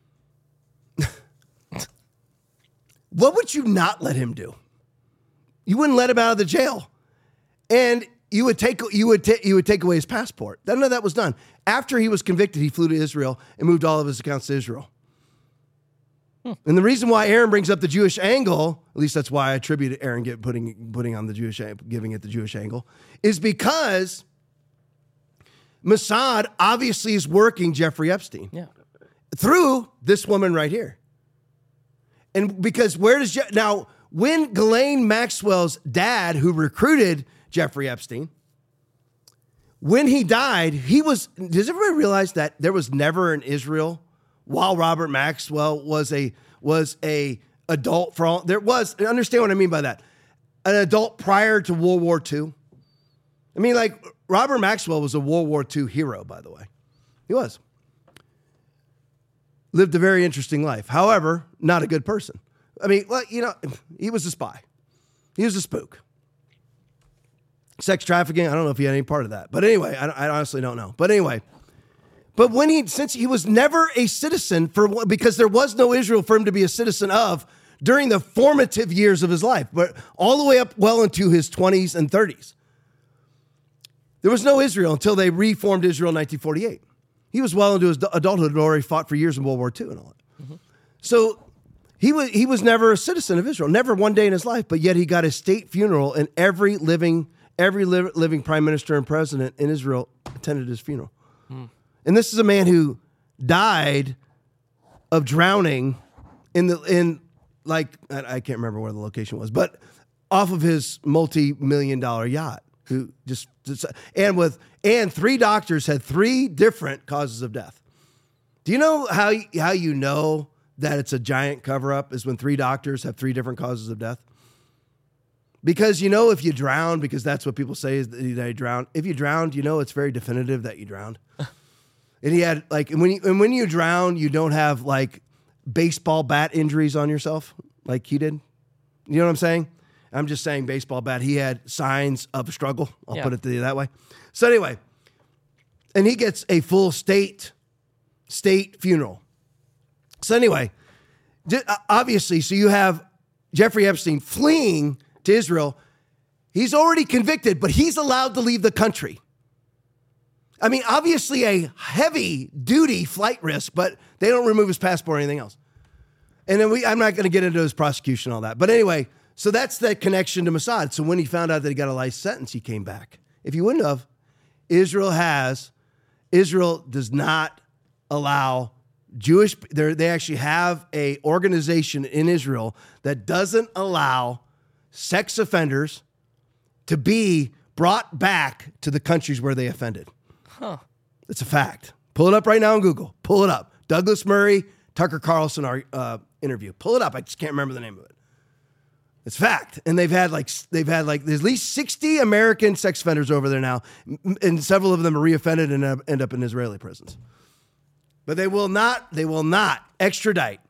What would you not let him do? You wouldn't let him out of the jail, and you would take you would ta- you would take away his passport. None of that was done. After he was convicted, he flew to Israel and moved all of his accounts to Israel. Hmm. And the reason why Aaron brings up the Jewish angle, at least that's why I attribute Aaron get, putting putting on the Jewish giving it the Jewish angle, is because Mossad obviously is working Jeffrey Epstein yeah. through this woman right here. And because where does, Je- now, when Ghislaine Maxwell's dad, who recruited Jeffrey Epstein, when he died, he was, does everybody realize that there was never in Israel while Robert Maxwell was a, was a adult for all, there was, understand what I mean by that, an adult prior to World War Two? I mean, like, Robert Maxwell was a World War Two hero, by the way. He was. Lived a very interesting life. However, not a good person. I mean, well, you know, he was a spy. He was a spook. Sex trafficking, I don't know if he had any part of that. But anyway, I, I honestly don't know. But anyway, but when he, since he was never a citizen for, because there was no Israel for him to be a citizen of during the formative years of his life, but all the way up well into his twenties and thirties. There was no Israel until they reformed Israel in nineteen forty-eight. He was well into his adulthood and already fought for years in World War Two and all that. Mm-hmm. So he was he was never a citizen of Israel, never one day in his life, but yet he got a state funeral, and every living every li- living prime minister and president in Israel attended his funeral. Mm. And this is a man who died of drowning in the in like I can't remember where the location was, but off of his multi-million dollar yacht. Who just, just and with and three doctors had three different causes of death. Do you know how how you know that it's a giant cover up is when three doctors have three different causes of death? Because you know if you drown, because that's what people say is that you drown. If you drowned, you know it's very definitive that you drowned. And he had like and when you, and when you drown, you don't have like baseball bat injuries on yourself like he did. You know what I'm saying? I'm just saying baseball bat. He had signs of a struggle. I'll yeah. put it to you that way. So anyway, and he gets a full state, state funeral. So anyway, obviously, so you have Jeffrey Epstein fleeing to Israel. He's already convicted, but he's allowed to leave the country. I mean, obviously a heavy duty flight risk, but they don't remove his passport or anything else. And then we, I'm not going to get into his prosecution and all that. But anyway, so that's the connection to Mossad. So when he found out that he got a life sentence, he came back. If you wouldn't have, Israel has, Israel does not allow Jewish, they actually have a organization in Israel that doesn't allow sex offenders to be brought back to the countries where they offended. Huh. It's a fact. Pull it up right now on Google. Pull it up. Douglas Murray, Tucker Carlson, our uh, interview. Pull it up. I just can't remember the name of it. It's fact. And they've had like, they've had like, there's at least sixty American sex offenders over there now. And several of them are reoffended and end up in Israeli prisons. But they will not, they will not extradite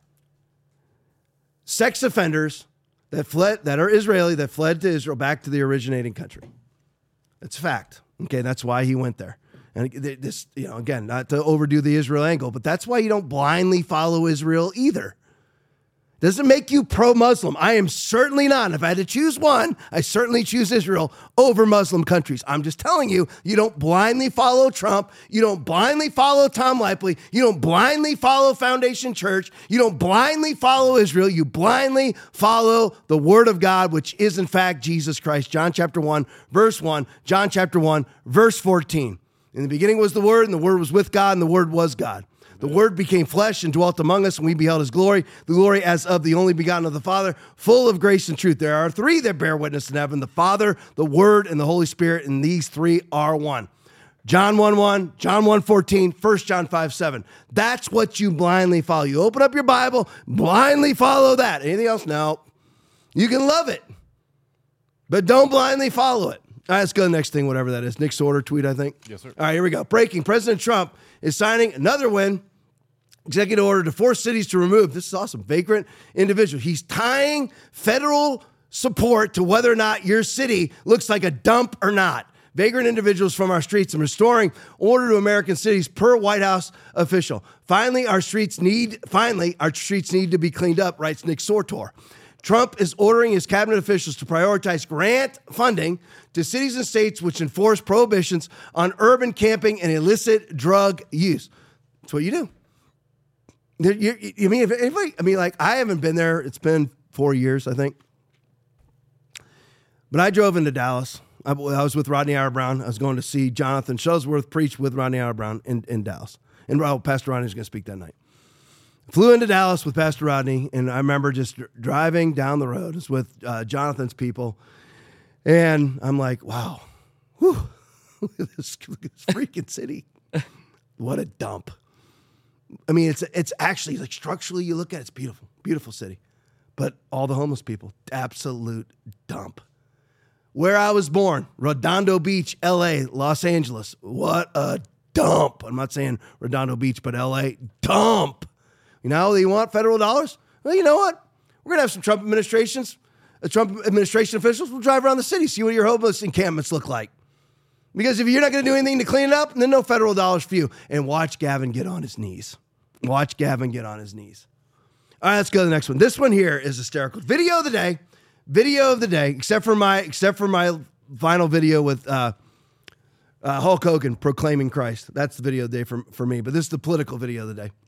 sex offenders that fled, that are Israeli, that fled to Israel back to the originating country. It's a fact. Okay. That's why he went there. And this, you know, again, not to overdo the Israel angle, but that's why you don't blindly follow Israel either. Doesn't make you pro-Muslim. I am certainly not. If I had to choose one, I certainly choose Israel over Muslim countries. I'm just telling you, you don't blindly follow Trump. You don't blindly follow Tom Leipley. You don't blindly follow Foundation Church. You don't blindly follow Israel. You blindly follow the word of God, which is in fact Jesus Christ. John chapter one, verse one. John chapter one, verse fourteen. In the beginning was the Word, and the Word was with God, and the Word was God. The Word became flesh and dwelt among us, and we beheld his glory, the glory as of the only begotten of the Father, full of grace and truth. There are three that bear witness in heaven, the Father, the Word, and the Holy Spirit, and these three are one. John one one, John one fourteen, First John five seven. That's what you blindly follow. You open up your Bible, blindly follow that. Anything else? No. You can love it, but don't blindly follow it. All right, let's go to the next thing, whatever that is. Nick Sorter tweet, I think. Yes, sir. All right, here we go. Breaking. President Trump is signing another win. Executive order to force cities to remove, this is awesome, vagrant individuals. He's tying federal support to whether or not your city looks like a dump or not. Vagrant individuals from our streets and restoring order to American cities per White House official. Finally, our streets need, finally, our streets need to be cleaned up, writes Nick Sortor. Trump is ordering his cabinet officials to prioritize grant funding to cities and states which enforce prohibitions on urban camping and illicit drug use. That's what you do. You, you, you mean, if anybody, I mean, like, I haven't been there. It's been four years, I think. But I drove into Dallas. I, I was with Rodney Howard-Browne. I was going to see Jonathan Shuttlesworth preach with Rodney Howard-Browne in, in Dallas. And well, Pastor Rodney was going to speak that night. Flew into Dallas with Pastor Rodney, and I remember just driving down the road. It's with uh, Jonathan's people. And I'm like, wow, whew, look at this, look at this freaking city. What a dump. I mean, it's it's actually, like, structurally, you look at it, it's beautiful, beautiful city. But all the homeless people, absolute dump. where I was born, Redondo Beach, L A, Los Angeles. What a dump. I'm not saying Redondo Beach, but L A, dump. You know, they want federal dollars? Well, you know what? We're going to have some Trump administrations, uh, Trump administration officials will drive around the city, see what your homeless encampments look like. Because if you're not going to do anything to clean it up, then no federal dollars for you. And watch Gavin get on his knees. Watch Gavin get on his knees. All right, let's go to the next one. This one here is hysterical. Video of the day. Video of the day, except for my except for my final video with uh, uh, Hulk Hogan proclaiming Christ. That's the video of the day for, for me. But this is the political video of the day.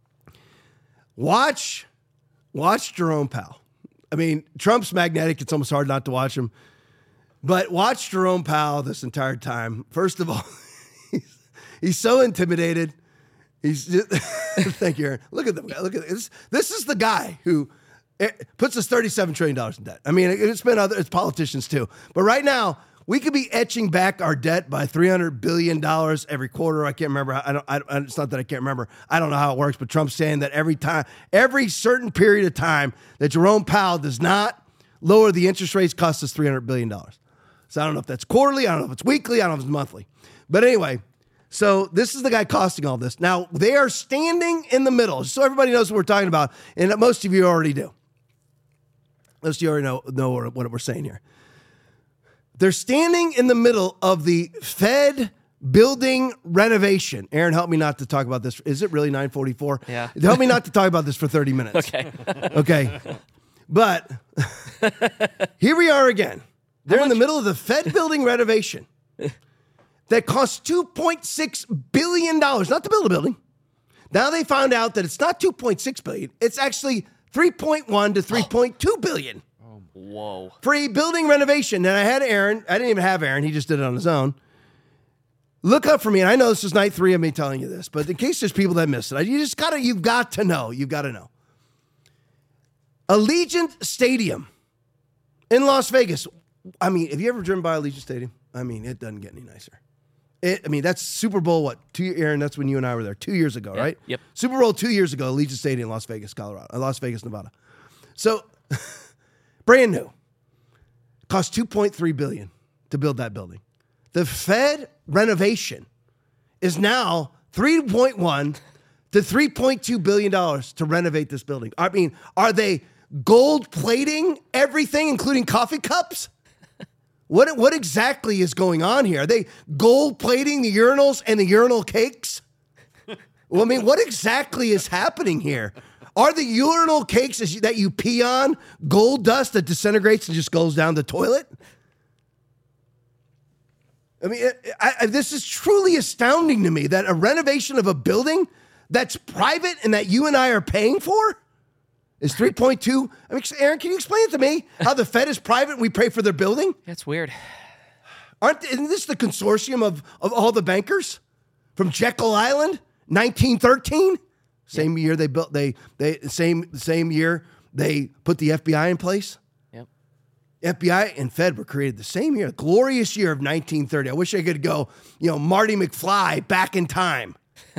Watch, watch Jerome Powell. I mean, Trump's magnetic. It's almost hard not to watch him. But watch Jerome Powell this entire time. First of all, he's, he's so intimidated. He's just, thank you, Aaron. Look at them. Look at this. This is the guy who puts us thirty-seven trillion dollars in debt. I mean, it's been other, it's politicians too. But right now, we could be etching back our debt by three hundred billion dollars every quarter. I can't remember. I don't, I, it's not that I can't remember. I don't know how it works, but Trump's saying that every time, every certain period of time that Jerome Powell does not lower the interest rates costs us three hundred billion dollars. So I don't know if that's quarterly. I don't know if it's weekly. I don't know if it's monthly. But anyway, so this is the guy costing all this. Now, they are standing in the middle. So everybody knows what we're talking about. And most of you already do. Most of you already know, know what we're saying here. They're standing in the middle of the Fed building renovation. Aaron, help me not to talk about this. Is it really nine forty-four? Yeah. Help me not to talk about this for thirty minutes. Okay. Okay. But here we are again. They're in the middle of the Fed building renovation that costs two point six billion dollars, not to build a building. Now they found out that it's not two point six billion dollars. It's actually three point one to three point two billion dollars. Oh, whoa. For a building renovation. And I had Aaron. I didn't even have Aaron. He just did it on his own. Look up for me. And I know this is night three of me telling you this, but in case there's people that missed it, you just gotta, you've got to know. You've got to know. Allegiant Stadium in Las Vegas. I mean, have you ever driven by Allegiant Stadium? I mean, it doesn't get any nicer. It, I mean, that's Super Bowl, what, two, Aaron, that's when you and I were there, two years ago, yeah, right? Yep. Super Bowl two years ago, Allegiant Stadium, Las Vegas, Colorado, uh, Las Vegas, Nevada. So, brand new. Cost two point three billion dollars to build that building. The Fed renovation is now three point one to three point two billion dollars to renovate this building. I mean, are they gold plating everything, including coffee cups? What what exactly is going on here? Are they gold plating the urinals and the urinal cakes? Well, I mean, what exactly is happening here? Are the urinal cakes that you pee on gold dust that disintegrates and just goes down the toilet? I mean, I, I, this is truly astounding to me that a renovation of a building that's private and that you and I are paying for is three point two. I mean, Aaron, can you explain it to me? How the Fed is private and we pay for their building? That's weird. Aren't isn't this the consortium of, of all the bankers from Jekyll Island, nineteen thirteen? Same yep. year they built they they same same year they put the F B I in place. Yep. F B I and Fed were created the same year, glorious year of nineteen thirty. I wish I could go, you know, Marty McFly back in time.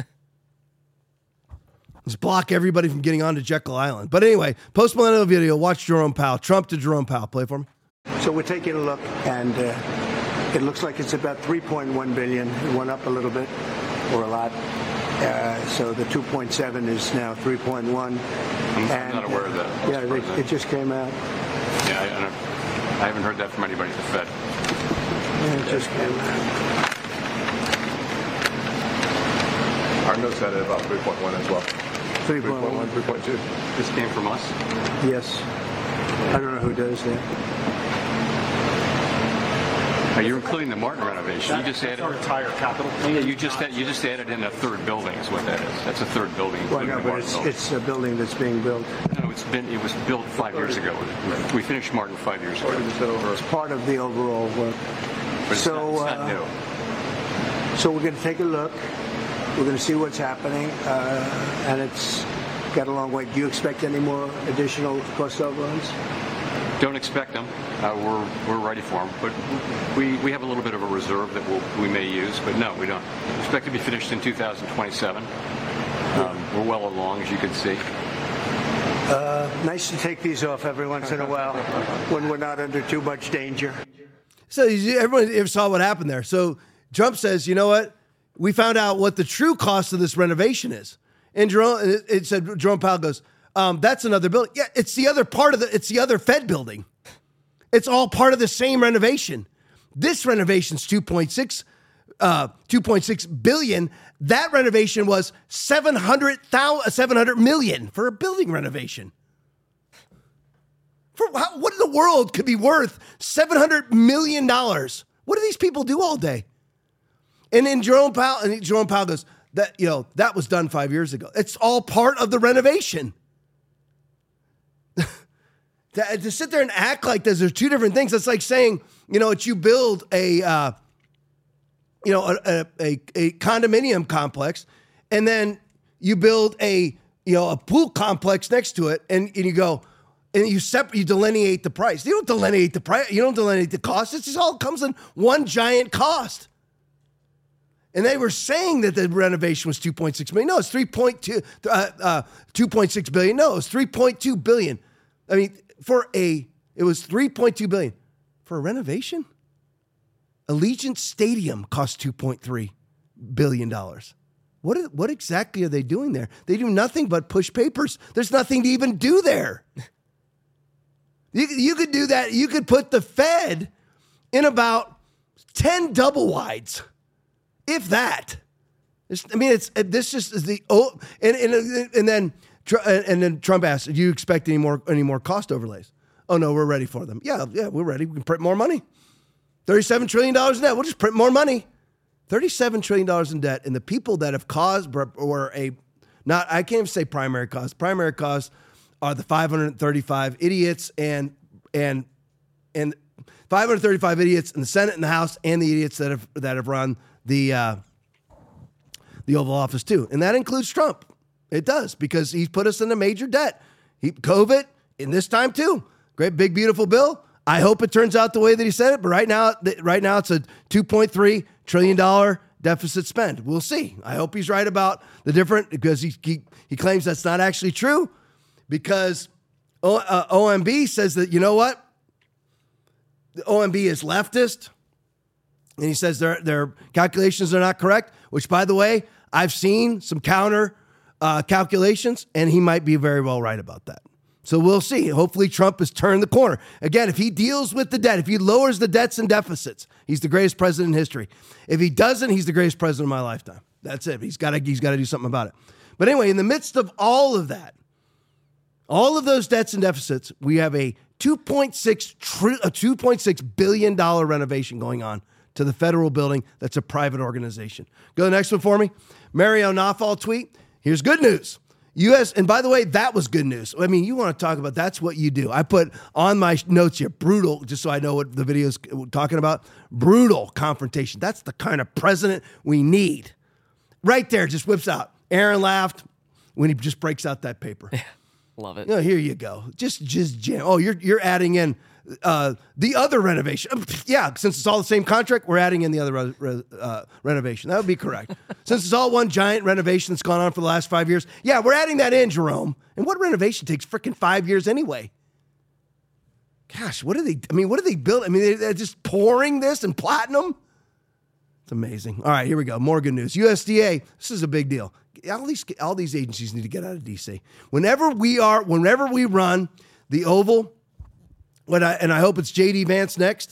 Just block everybody from getting onto Jekyll Island. But anyway, post-millennial video, watch Jerome Powell. Trump to Jerome Powell. Play for me. So we're taking a look, and uh, it looks like it's about three point one billion dollars. It went up a little bit, or a lot. Uh, so the two point seven is now three point one. I'm, and, I'm not aware of that. Uh, yeah, it, it just came out. Yeah, I, I, don't, I haven't heard that from anybody at the Fed. Yeah, it just came out. Our notes had it about three point one as well. three point one, three point two. This came from us? Yes. I don't know who does that. Are you including the Martin renovation? You just added our entire capital. Yeah, you just you just added in a third building. Is what that is. That's a third building. Well, including no, the but Martin it's, building. it's a building that's being built. No, it's been it was built five years ago. We finished Martin five years ago. It's part of the overall work. But it's so, not, it's not uh, new. So we're going to take a look. We're going to see what's happening, uh, and it's got a long way. Do you expect any more additional cost overruns? Don't expect them. Uh, we're we're ready for them, but we, we have a little bit of a reserve that we'll, we may use. But no, we don't. We expect to be finished in two thousand twenty-seven. Um, we're well along, as you can see. Uh, nice to take these off every once in a while when we're not under too much danger. So everyone ever saw what happened there. So Trump says, you know what? We found out what the true cost of this renovation is. And Jerome, it said, Jerome Powell goes, um, that's another building. Yeah, it's the other part of the, it's the other Fed building. It's all part of the same renovation. This renovation's two point six, uh, two point six billion. That renovation was seven hundred thousand, seven hundred million for a building renovation. For how, what in the world could be worth seven hundred million dollars? What do these people do all day? And then Jerome Powell, and Jerome Powell goes, that, you know, that was done five years ago. It's all part of the renovation. to, to sit there and act like this, there's two different things. It's like saying, you know, it's you build a, uh, you know, a, a, a condominium complex, and then you build a, you know, a pool complex next to it, and, and you go, and you separate, you delineate the price. You don't delineate the price. You don't delineate the cost. It just all comes in one giant cost. And they were saying that the renovation was two point six million. No, it's three point two, uh, uh, two point six billion. No, it's three point two billion. I mean, for a, it was three point two billion for a renovation. Allegiant Stadium cost two point three billion dollars. What, are, what exactly are they doing there? They do nothing but push papers. There's nothing to even do there. You, you could do that. You could put the Fed in about ten double wides, if that. It's, I mean, it's this just is the oh, and and and then and then Trump asked, "Do you expect any more any more cost overlays?" Oh no, we're ready for them. Yeah, yeah, we're ready. We can print more money. thirty-seven trillion dollars in debt. We'll just print more money. thirty-seven trillion dollars in debt, and the people that have caused or a not I can't even say primary cause. Primary cause are the five hundred thirty-five idiots and and and five hundred thirty-five idiots in the Senate and the House, and the idiots that have that have run the uh, the Oval Office too, and that includes Trump. It does, because he's put us in a major debt. He COVID in this time too. Great big beautiful bill. I hope it turns out the way that he said it, but right now, right now it's a two point three trillion dollars deficit spend. We'll see. I hope he's right about the different, because he he, he claims that's not actually true. Because o, uh, O M B says that, you know what? The O M B is leftist, and he says their their calculations are not correct, which, by the way, I've seen some counter uh, calculations, and he might be very well right about that. So we'll see. Hopefully Trump has turned the corner. Again, if he deals with the debt, if he lowers the debts and deficits, he's the greatest president in history. If he doesn't, he's the greatest president of my lifetime. That's it. He's got to he's got to do something about it. But anyway, in the midst of all of that, all of those debts and deficits, we have a two point six a two point six billion dollars renovation going on to the federal building that's a private organization. Go to the next one for me. Mario Nawfal tweet. Here's good news. U S and by the way, that was good news. I mean, you want to talk about, that's what you do. I put on my notes here, brutal, just so I know what the video's talking about. Brutal confrontation. That's the kind of president we need. Right there, just whips out. Aaron laughed when he just breaks out that paper. Love it. No, here you go. Just, just jam. Oh, you're you're adding in uh, the other renovation. Yeah, since it's all the same contract, we're adding in the other re- re- uh, renovation. That would be correct. Since it's all one giant renovation that's gone on for the last five years, yeah, we're adding that in, Jerome. And what renovation takes freaking five years anyway? Gosh, what are they? I mean, what are they building? I mean, they, they're just pouring this in platinum. It's amazing. All right, here we go. More good news. U S D A. This is a big deal. All these all these agencies need to get out of D C. Whenever we are, whenever we run the Oval, what I, and I hope it's J D Vance next,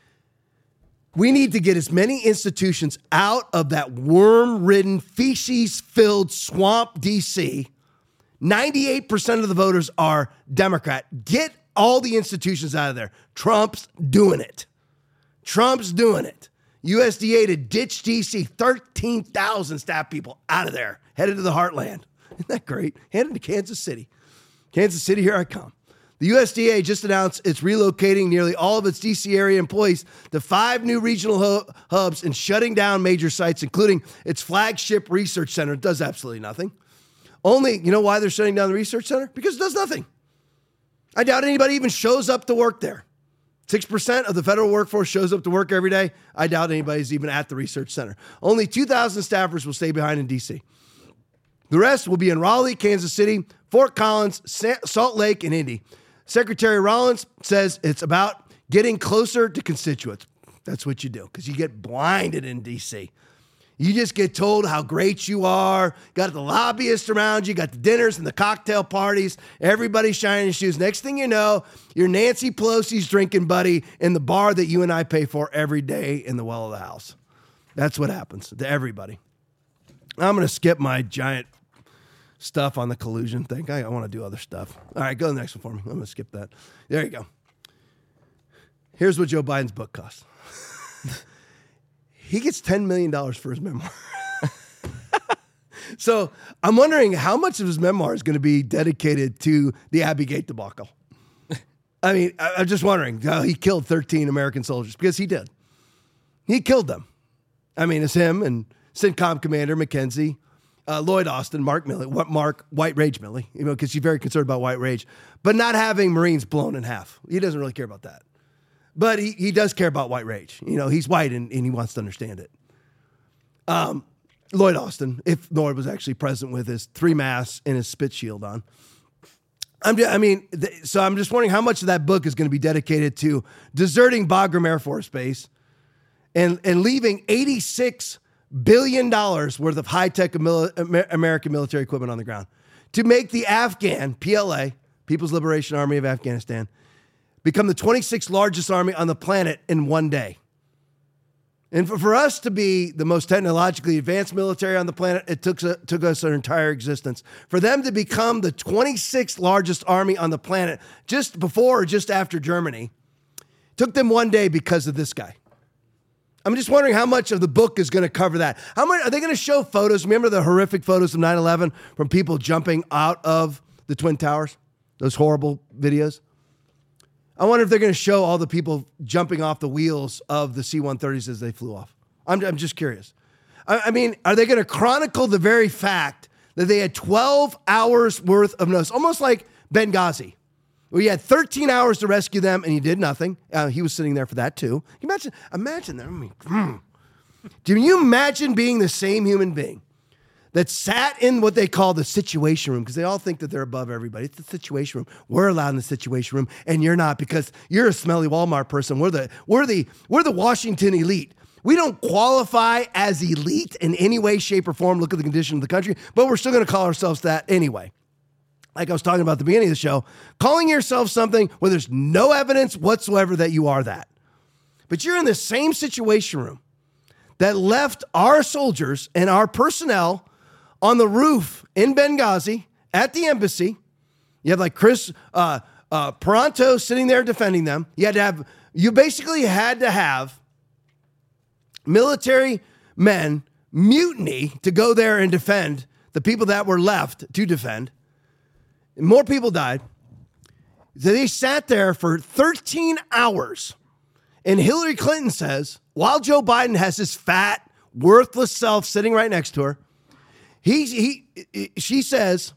we need to get as many institutions out of that worm-ridden, feces-filled swamp D C. ninety-eight percent of the voters are Democrat. Get all the institutions out of there. Trump's doing it. Trump's doing it. U S D A to ditch D C, thirteen thousand staff people out of there, headed to the heartland. Isn't that great? Headed to Kansas City. Kansas City, here I come. The U S D A just announced it's relocating nearly all of its D C area employees to five new regional hu- hubs and shutting down major sites, including its flagship research center. It does absolutely nothing. Only, you know why they're shutting down the research center? Because it does nothing. I doubt anybody even shows up to work there. six percent of the federal workforce shows up to work every day. I doubt anybody's even at the research center. Only two thousand staffers will stay behind in D C. The rest will be in Raleigh, Kansas City, Fort Collins, Sa- Salt Lake, and Indy. Secretary Rollins says it's about getting closer to constituents. That's what you do, because you get blinded in D C. You just get told how great you are. Got the lobbyists around you, got the dinners and the cocktail parties. Everybody's shining shoes. Next thing you know, you're Nancy Pelosi's drinking buddy in the bar that you and I pay for every day in the well of the house. That's what happens to everybody. I'm going to skip my giant stuff on the collusion thing. I, I want to do other stuff. All right, go to the next one for me. I'm going to skip that. There you go. Here's what Joe Biden's book costs. He gets ten million dollars for his memoir. So I'm wondering how much of his memoir is going to be dedicated to the Abbey Gate debacle. I mean, I, I'm just wondering how he killed thirteen American soldiers, because he did. He killed them. I mean, it's him and CENTCOM Commander McKenzie, uh, Lloyd Austin, Mark Milley, what Mark White Rage Milley, you know, because he's very concerned about white rage, but not having Marines blown in half. He doesn't really care about that. But he, he does care about white rage. You know, he's white and, and he wants to understand it. Um, Lloyd Austin, if Lloyd was actually present with his three masks and his spit shield on. I'm just, I mean, th- so I'm just wondering how much of that book is going to be dedicated to deserting Bagram Air Force Base and, and leaving eighty-six billion dollars worth of high-tech mil- American military equipment on the ground to make the Afghan, P L A, People's Liberation Army of Afghanistan, become the twenty-sixth largest army on the planet in one day. And for, for us to be the most technologically advanced military on the planet, it took, took us our entire existence. For them to become the twenty-sixth largest army on the planet just before or just after Germany, took them one day because of this guy. I'm just wondering how much of the book is going to cover that. How many, are they going to show photos? Remember the horrific photos of nine eleven from people jumping out of the Twin Towers? Those horrible videos? I wonder if they're going to show all the people jumping off the wheels of the C one thirties as they flew off. I'm, I'm just curious. I, I mean, are they going to chronicle the very fact that they had twelve hours worth of notice, almost like Benghazi, where you had thirteen hours to rescue them and you did nothing? Uh, he was sitting there for that too. Can you imagine, imagine that. I mean, mm. Can you imagine being the same human being that sat in what they call the situation room, because they all think that they're above everybody. It's the situation room. We're allowed in the situation room, and you're not, because you're a smelly Walmart person. We're the we're the we're the Washington elite. We don't qualify as elite in any way, shape, or form. Look at the condition of the country, but we're still going to call ourselves that anyway. Like I was talking about at the beginning of the show, calling yourself something where there's no evidence whatsoever that you are that. But you're in the same situation room that left our soldiers and our personnel on the roof in Benghazi at the embassy. You have like Chris uh, uh, Paronto sitting there defending them. You had to have, you basically had to have military men mutiny to go there and defend the people that were left to defend. And more people died. So they sat there for thirteen hours. And Hillary Clinton says, while Joe Biden has his fat, worthless self sitting right next to her, He, he, she says,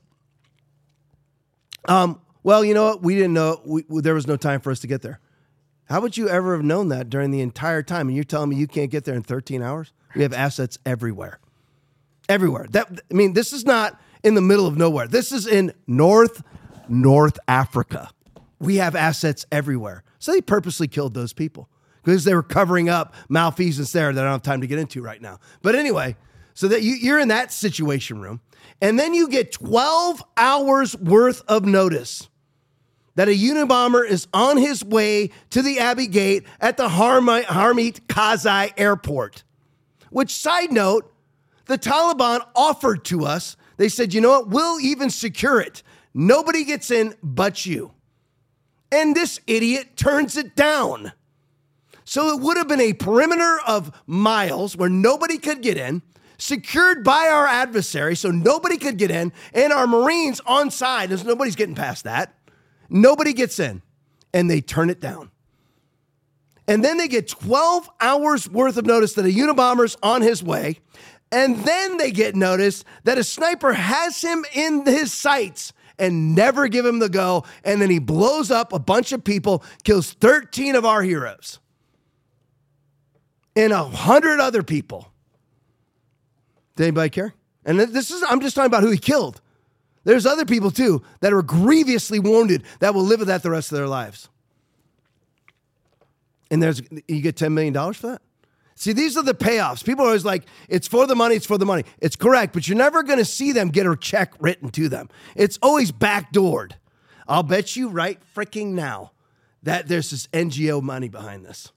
um, well, you know what? We didn't know. We, there was no time for us to get there. How would you ever have known that during the entire time? And you're telling me you can't get there in thirteen hours? We have assets everywhere. Everywhere. That, I mean, this is not in the middle of nowhere. This is in North, North Africa. We have assets everywhere. So they purposely killed those people because they were covering up malfeasance there that I don't have time to get into right now. But anyway, so that you, you're in that situation room, and then you get twelve hours worth of notice that a Unabomber is on his way to the Abbey Gate at the Harm- Hamid Karzai Airport, which, side note, the Taliban offered to us. They said, you know what, we'll even secure it. Nobody gets in but you. And this idiot turns it down. So it would have been a perimeter of miles where nobody could get in, secured by our adversary so nobody could get in, and our Marines on side. There's nobody's getting past that. Nobody gets in, and they turn it down. And then they get twelve hours worth of notice that a Unabomber's on his way, and then they get notice that a sniper has him in his sights and never give him the go, and then he blows up a bunch of people, kills thirteen of our heroes, and a hundred other people. Does anybody care? And this is, I'm just talking about who he killed. There's other people too that are grievously wounded that will live with that the rest of their lives. And there's you get ten million dollars for that? See, these are the payoffs. People are always like, it's for the money, it's for the money. It's correct, but you're never going to see them get a check written to them. It's always backdoored. I'll bet you right freaking now that there's this N G O money behind this.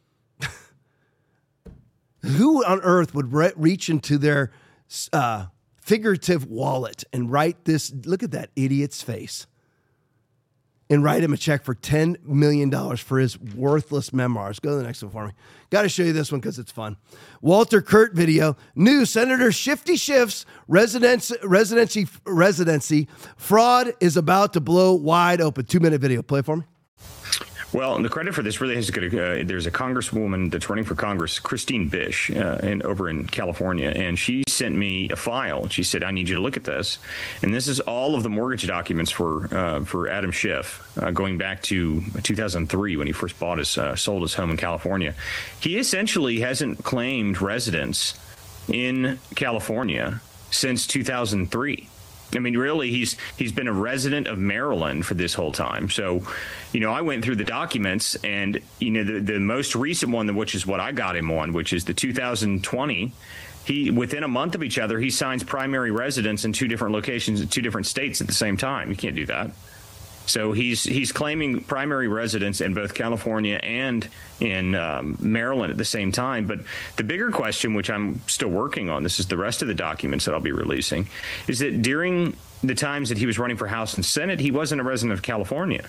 Who on earth would re- reach into their uh, figurative wallet and write this? Look at that idiot's face. And write him a check for ten million dollars for his worthless memoirs. Go to the next one for me. Got to show you this one because it's fun. Walter Kurt video. New Senator Shifty Schiff's residence, residency, residency fraud is about to blow wide open. Two-minute video. Play for me. Well, the credit for this really has to go to, uh, there's a congresswoman that's running for Congress, Christine Bish, uh, in, over in California, and she sent me a file. She said, I need you to look at this. And this is all of the mortgage documents for uh, for Adam Schiff, uh, going back to two thousand three when he first bought his, uh, sold his home in California. He essentially hasn't claimed residence in California since two thousand three. I mean, really, he's he's been a resident of Maryland for this whole time. So, you know, I went through the documents, and, you know, the, the most recent one, which is what I got him on, which is the two thousand twenty. He, within a month of each other, he signs primary residence in two different locations, in two different states at the same time. You can't do that. So he's he's claiming primary residence in both California and in um, Maryland at the same time. But the bigger question, which I'm still working on, this is the rest of the documents that I'll be releasing, is that during the times that he was running for House and Senate, he wasn't a resident of California.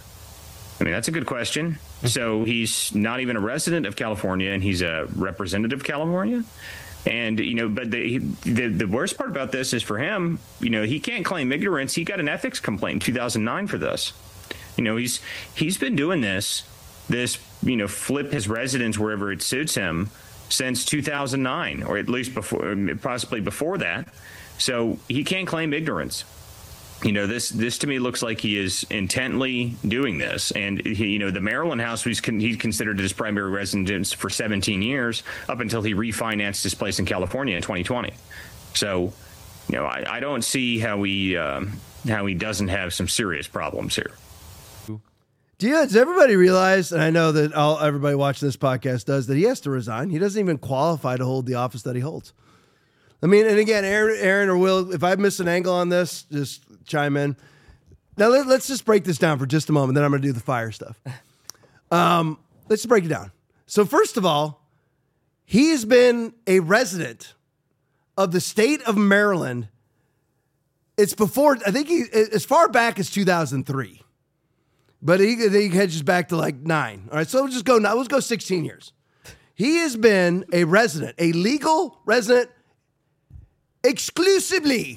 I mean, that's a good question. So he's not even a resident of California, and he's a representative of California. And, you know, but the, the the worst part about this is for him, you know, he can't claim ignorance. He got an ethics complaint in two thousand nine for this. You know, he's he's been doing this, this, you know, flip his residence wherever it suits him since two thousand nine, or at least before, possibly before that. So he can't claim ignorance. You know, this this to me looks like he is intently doing this. And, he, you know, the Maryland house, he's, con- he considered his primary residence for seventeen years up until he refinanced his place in California in twenty twenty. So, you know, I, I don't see how he, um, how he doesn't have some serious problems here. Do you, does everybody realize, and I know that all everybody watching this podcast does, that he has to resign? He doesn't even qualify to hold the office that he holds. I mean, and again, Aaron, Aaron or Will, if I miss an angle on this, just chime in. Now, let, let's just break this down for just a moment. Then I'm going to do the fire stuff. Um, let's just break it down. So first of all, he has been a resident of the state of Maryland. It's before, I think he, as far back as two thousand three. But he, he hedges back to like nine. All right, so we'll just go now. Let's go sixteen years. He has been a resident, a legal resident, exclusively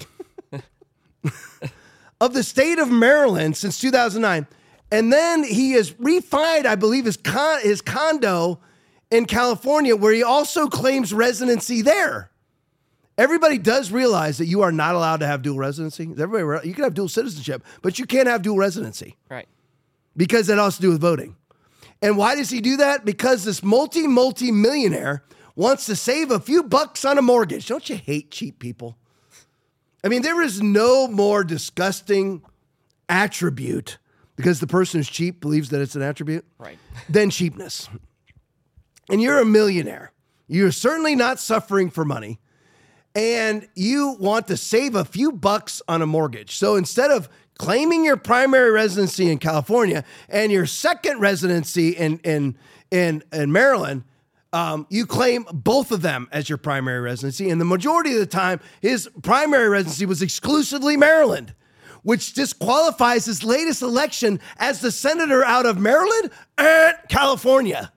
of the state of Maryland since two thousand nine. And then he has refined, I believe, his, con- his condo in California, where he also claims residency there. Everybody does realize that you are not allowed to have dual residency. Everybody, you can have dual citizenship, but you can't have dual residency. Right. Because that has to do with voting. And why does he do that? Because this multi, multi-millionaire wants to save a few bucks on a mortgage. Don't you hate cheap people? I mean, there is no more disgusting attribute, because the person who's cheap believes that it's an attribute, right, than cheapness. And you're a millionaire. You're certainly not suffering for money. And you want to save a few bucks on a mortgage. So instead of claiming your primary residency in California and your second residency in in in, in Maryland, um, you claim both of them as your primary residency. And the majority of the time, his primary residency was exclusively Maryland, which disqualifies his latest election as the senator out of Maryland and California.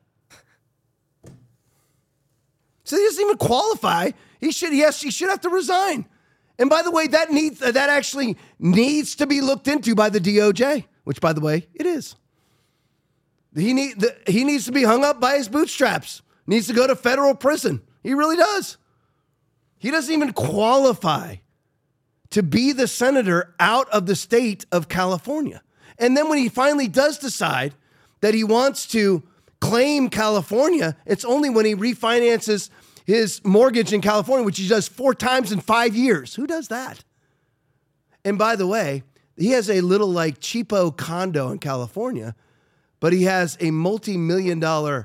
So he doesn't even qualify. He should, yes, he should have to resign. And by the way, that needs that actually needs to be looked into by the D O J, which, by the way, it is. He need the, he needs to be hung up by his bootstraps. Needs to go to federal prison. He really does. He doesn't even qualify to be the senator out of the state of California. And then when he finally does decide that he wants to claim California, it's only when he refinances his mortgage in California, which he does four times in five years. Who does that? And by the way, he has a little like cheapo condo in California, but he has a multi-million dollar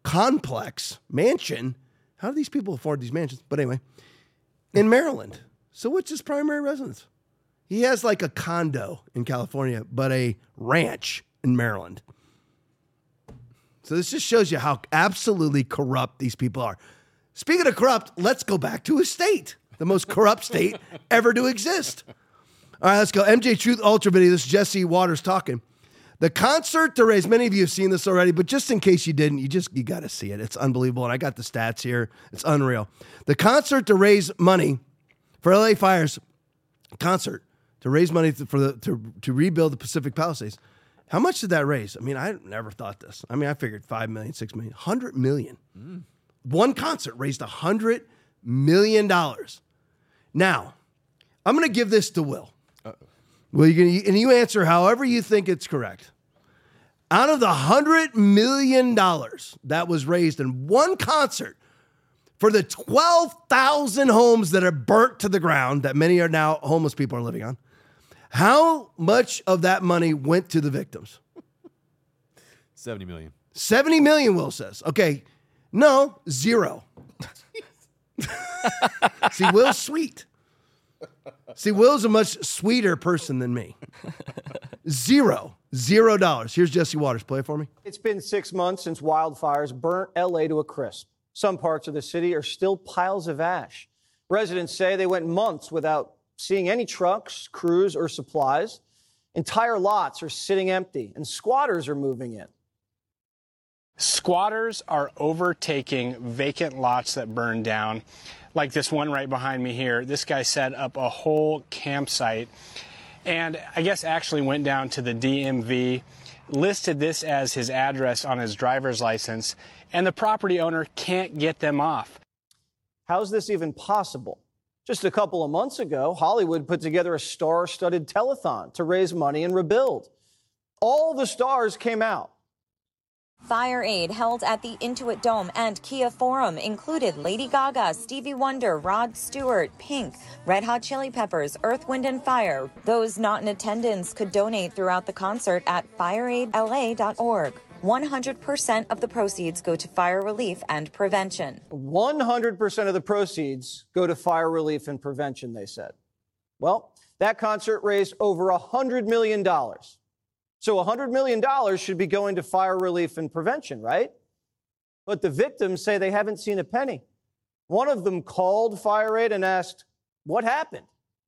complex mansion. How do these people afford these mansions? But anyway, in Maryland. So what's his primary residence? He has like a condo in California, but a ranch in Maryland. So this just shows you how absolutely corrupt these people are. Speaking of corrupt, let's go back to his state, the most corrupt state ever to exist. All right, let's go. M J Truth Ultra video. This is Jesse Waters talking. The concert to raise, many of you have seen this already, but just in case you didn't, you just, you got to see it. It's unbelievable. And I got the stats here. It's unreal. The concert to raise money for L A Fire's concert to raise money to, for the, to, to rebuild the Pacific Palisades. How much did that raise? I mean, I never thought this. I mean, I figured five million, six million, one hundred million. Mm. One concert raised one hundred million dollars. Now, I'm going to give this to Will. Uh-oh. Well, you can, and you answer however you think it's correct. Out of the one hundred million dollars that was raised in one concert for the twelve thousand homes that are burnt to the ground, that many are now homeless people are living on, how much of that money went to the victims? seventy million. seventy million, Will says. Okay, no, zero. See, Will's sweet. See, Will's a much sweeter person than me. Zero. Zero dollars. Here's Jesse Waters. Play it for me. It's been six months since wildfires burnt L A to a crisp. Some parts of the city are still piles of ash. Residents say they went months without seeing any trucks, crews, or supplies. Entire lots are sitting empty, and squatters are moving in. Squatters are overtaking vacant lots that burned down, like this one right behind me here. This guy set up a whole campsite and I guess actually went down to the D M V, listed this as his address on his driver's license, and the property owner can't get them off. How's this even possible? Just a couple of months ago, Hollywood put together a star-studded telethon to raise money and rebuild. All the stars came out. Fire Aid held at the Intuit Dome and Kia Forum included Lady Gaga, Stevie Wonder, Rod Stewart, Pink, Red Hot Chili Peppers, Earth, Wind and Fire. Those not in attendance could donate throughout the concert at fire aid L A dot org. one hundred percent of the proceeds go to fire relief and prevention. one hundred percent of the proceeds go to fire relief and prevention, they said. Well, that concert raised over one hundred million dollars. So one hundred million dollars should be going to fire relief and prevention, right? But the victims say they haven't seen a penny. One of them called Fire Aid and asked, what happened?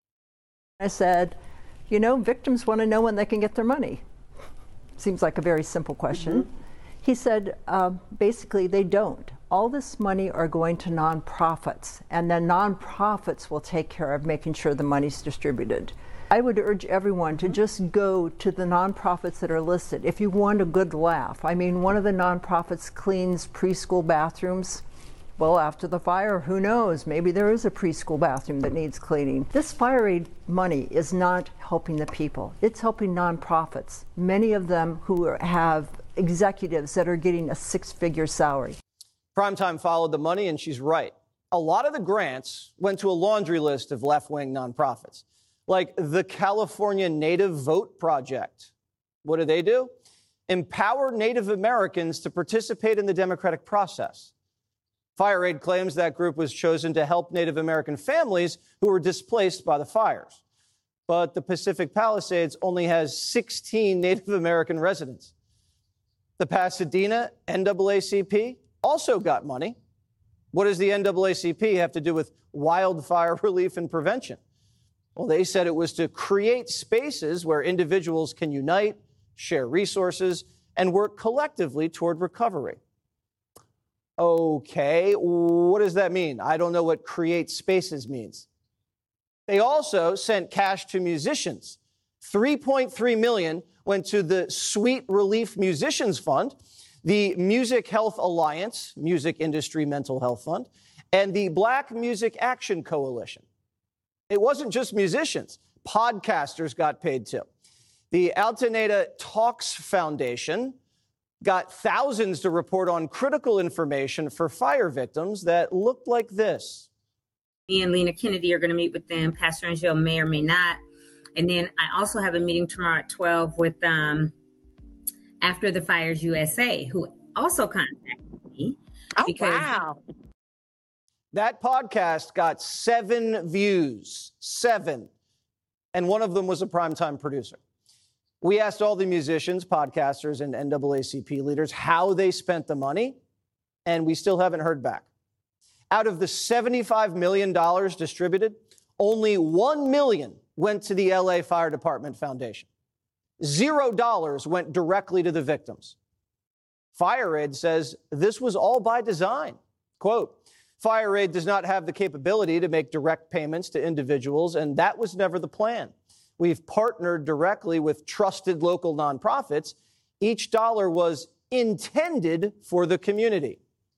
I said, you know, victims want to know when they can get their money. Seems like a very simple question. Mm-hmm. He said, uh, basically, they don't. All this money are going to nonprofits, and then nonprofits will take care of making sure the money's distributed. I would urge everyone to just go to the nonprofits that are listed if you want a good laugh. I mean, one of the nonprofits cleans preschool bathrooms. Well, after the fire, who knows? Maybe there is a preschool bathroom that needs cleaning. This Fire Aid money is not helping the people. It's helping nonprofits, many of them who are, have executives that are getting a six-figure salary. Primetime followed the money, and she's right. A lot of the grants went to a laundry list of left-wing nonprofits, like the California Native Vote Project. What do they do? Empower Native Americans to participate in the democratic process. Fire Aid claims that group was chosen to help Native American families who were displaced by the fires. But the Pacific Palisades only has sixteen Native American residents. The Pasadena N double A C P also got money. What does the N double A C P have to do with wildfire relief and prevention? Well, they said it was to create spaces where individuals can unite, share resources, and work collectively toward recovery. Okay, what does that mean? I don't know what create spaces means. They also sent cash to musicians. three point three million dollars went to the Sweet Relief Musicians Fund, the Music Health Alliance, Music Industry Mental Health Fund, and the Black Music Action Coalition. It wasn't just musicians. Podcasters got paid too. The Altaneda Talks Foundation got thousands to report on critical information for fire victims that looked like this. Me and Lena Kennedy are going to meet with them. Pastor Angel may or may not. And then I also have a meeting tomorrow at twelve with um, After the Fires U S A, who also contacted me Oh, wow. That podcast got seven views, seven. And one of them was a primetime producer. We asked all the musicians, podcasters, and N double A C P leaders how they spent the money, and we still haven't heard back. Out of the seventy-five million dollars distributed, only one million dollars went to the L A Fire Department Foundation. Zero dollars went directly to the victims. FireAid says this was all by design. Quote, FireAid does not have the capability to make direct payments to individuals, and that was never the plan. We've partnered directly with trusted local nonprofits. Each dollar was intended for the community.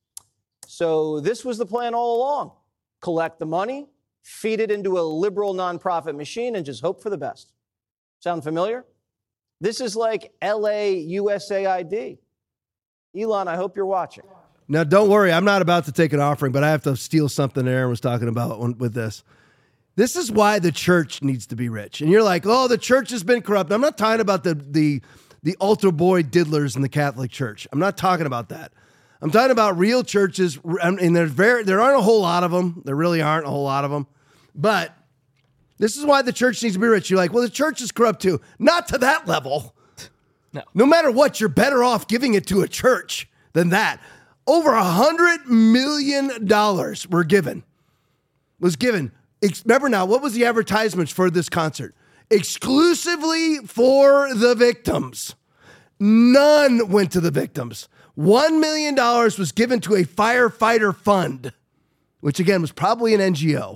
So this was the plan all along. Collect the money, feed it into a liberal nonprofit machine, and just hope for the best. Sound familiar? This is like L A U S A I D. Elon, I hope you're watching. Now, don't worry. I'm not about to take an offering, but I have to steal something Aaron was talking about with this. This is why the church needs to be rich. And you're like, oh, the church has been corrupt. I'm not talking about the the the altar boy diddlers in the Catholic Church. I'm not talking about that. I'm talking about real churches, and there's very there aren't a whole lot of them. There really aren't a whole lot of them. But this is why the church needs to be rich. You're like, well, the church is corrupt too. Not to that level. No. No matter what, you're better off giving it to a church than that. Over a hundred million dollars were given. Was given. Remember now, what was the advertisements for this concert? Exclusively for the victims. None went to the victims. One million dollars was given to a firefighter fund, which again was probably an N G O.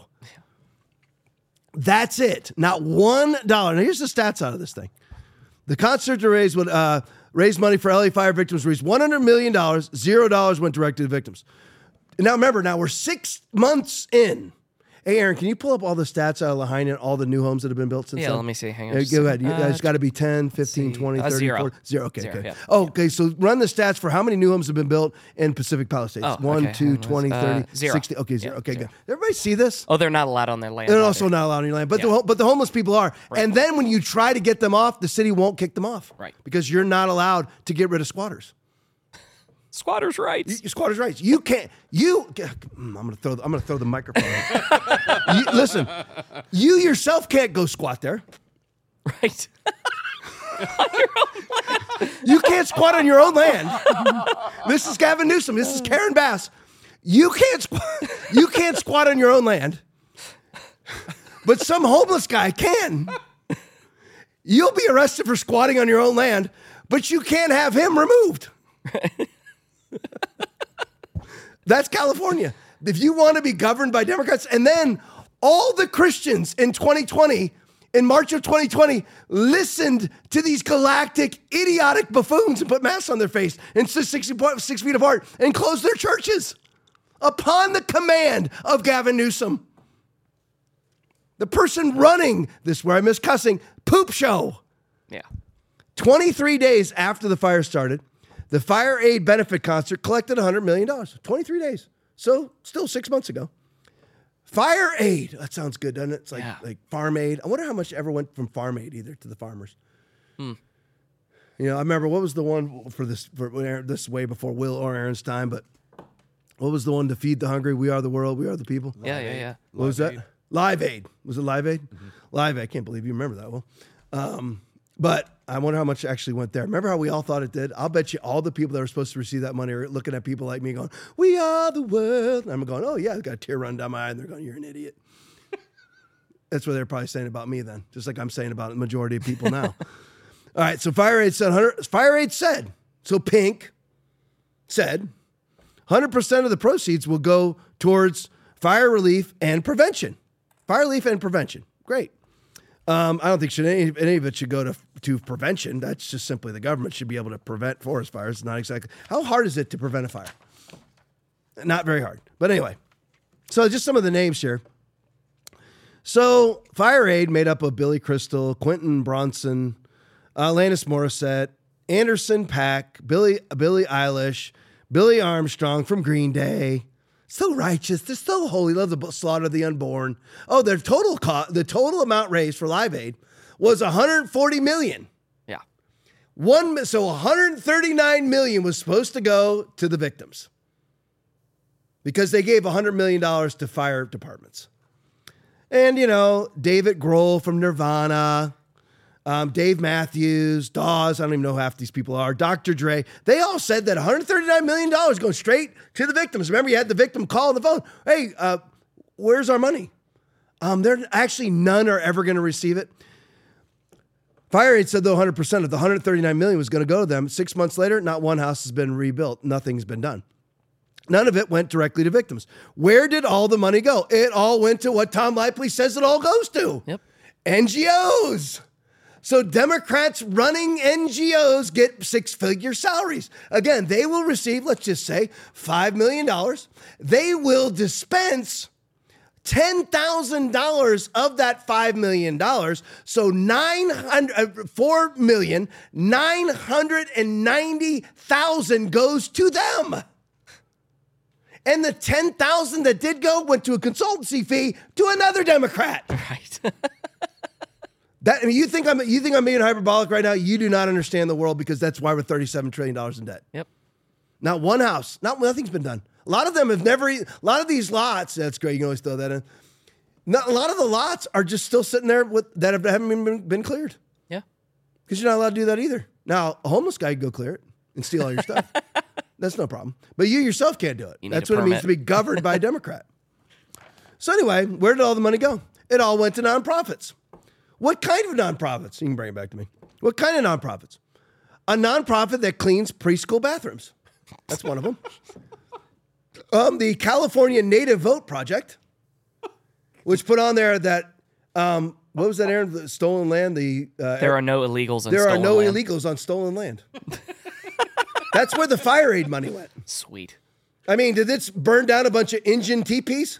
That's it. Not one dollar. Now here's the stats out of this thing. The concert to raise would uh, raise money for L A fire victims raised one hundred million dollars. Zero dollars went directly to the victims. Now remember, now we're six months in. Hey, Aaron, can you pull up all the stats out of Lahaina, all the new homes that have been built since Yeah, then? let me see. Hang on. Yeah, just go a ahead. You, second. it's got to be ten, fifteen, twenty, Uh, thirty, zero. forty. Zero. Okay, Zero, okay. yeah. Oh, okay, so run the stats for how many new homes have been built in Pacific Palisades. Oh, One, okay. two, Hang on. twenty, Uh, thirty, zero. sixty. Okay, zero. Yeah, okay, zero. good. Everybody see this? Oh, they're not allowed on their land. They're either. also not allowed on your land, but, Yeah. the, ho- but the homeless people are. Right. And then when you try to get them off, the city won't kick them off. Right. Because you're not allowed to get rid of squatters. Squatters' rights. You, squatters' rights. You can't. You. I'm gonna throw. I'm gonna throw the microphone. you, listen. You yourself can't go squat there. Right. You can't squat on your own land. This is Gavin Newsom. This is Karen Bass. You can't squat. You can't squat on your own land. But some homeless guy can. You'll be arrested for squatting on your own land, but you can't have him removed. That's California. If you want to be governed by Democrats, and then all the Christians in twenty twenty, in March of twenty twenty, listened to these galactic, idiotic buffoons and put masks on their face and stood six, six feet apart and closed their churches upon the command of Gavin Newsom. The person running this, where I miss cussing, poop show. Yeah. twenty-three days after the fire started, the FireAid benefit concert collected one hundred million dollars. twenty-three days. So still six months ago. FireAid. That sounds good, doesn't it? It's like, Yeah. like Farm Aid. I wonder how much ever went from Farm Aid either to the farmers. Hmm. You know, I remember what was the one for this, for this is way before Will or Aaron's time, but what was the one to feed the hungry? We are the world. We are the people. Yeah, yeah, yeah. What was Live that? Aid. Live Aid. Was it Live Aid? Mm-hmm. Live Aid. I can't believe you remember that. Well, um, but I wonder how much actually went there. Remember how we all thought it did? I'll bet you all the people that were supposed to receive that money are looking at people like me going, we are the world. And I'm going, oh, yeah, I've got a tear run down my eye. And they're going, you're an idiot. That's what they're probably saying about me then, just like I'm saying about the majority of people now. All right, so FireAid said, one hundred, FireAid said, so Pink said, one hundred percent of the proceeds will go towards fire relief and prevention. Fire relief and prevention. Great. Um, I don't think should any, any of it should go to, to prevention. That's just simply the government should be able to prevent forest fires. It's not exactly. How hard is it to prevent a fire? Not very hard. But anyway, so just some of the names here. So FireAid made up of Billy Crystal, Quentin Bronson, uh, Alanis Morissette, Anderson .Paak, Billy Billie Eilish, Billy Armstrong from Green Day. So righteous. They're so holy. Love the slaughter of the unborn. Oh, their total cost, the total amount raised for Live Aid was one hundred forty million. Yeah. One, so one hundred thirty-nine million was supposed to go to the victims. because they gave one hundred million dollars to fire departments. And, you know, David Grohl from Nirvana, um, Dave Matthews, Dawes, I don't even know who half these people are, Doctor Dre, they all said that one hundred thirty-nine million dollars going straight to the victims. Remember, you had the victim call on the phone. Hey, uh, where's our money? Um, they're actually, none are ever going to receive it. FireAid said, though, one hundred percent of the one hundred thirty-nine million dollars was going to go to them. Six months later, not one house has been rebuilt. Nothing's been done. None of it went directly to victims. Where did all the money go? It all went to what Tom Leipley says it all goes to. Yep. N G Os. So Democrats running N G Os get six-figure salaries. Again, they will receive, let's just say, five million dollars. They will dispense ten thousand dollars of that five million dollars. So nine hundred, four million nine hundred ninety thousand goes to them. And the ten thousand that did go went to a consultancy fee to another Democrat. Right. That, I mean, you think I'm you think I'm being hyperbolic right now? You do not understand the world, because that's why we're thirty-seven trillion dollars in debt. Yep. Not one house. Not nothing's been done. A lot of them have never. A lot of these lots. That's great. You can always throw that in. Not, a lot of the lots are just still sitting there with that have, haven't been, been cleared. Yeah. Because you're not allowed to do that either. Now, a homeless guy can go clear it and steal all your stuff. That's no problem. But you yourself can't do it. You need That's a what it means permit. to be governed by a Democrat. So anyway, where did all the money go? It all went to nonprofits. What kind of nonprofits? You can bring it back to me. What kind of nonprofits? A nonprofit that cleans preschool bathrooms. That's one of them. Um, the California Native Vote Project, which put on there that, um, what was that, Aaron? The stolen land? The uh, There are no illegals on There are stolen no land. illegals on stolen land. That's where the FireAid money went. Sweet. I mean, did this burn down a bunch of Indian teepees?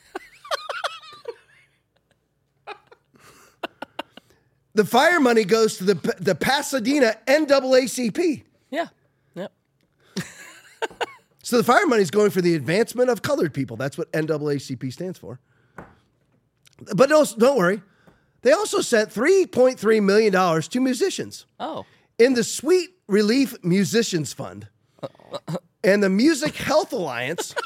The fire money goes to the the Pasadena N double A C P. Yeah. Yep. So the fire money is going for the advancement of colored people. That's what N double A C P stands for. But don't, don't worry. They also sent three point three million dollars to musicians. Oh. In the Sweet Relief Musicians Fund and the Music Health Alliance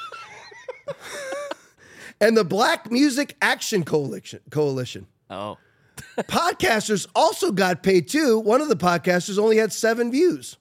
and the Black Music Action Coalition. Coalition. Oh. Podcasters also got paid too. One of the podcasters only had seven views.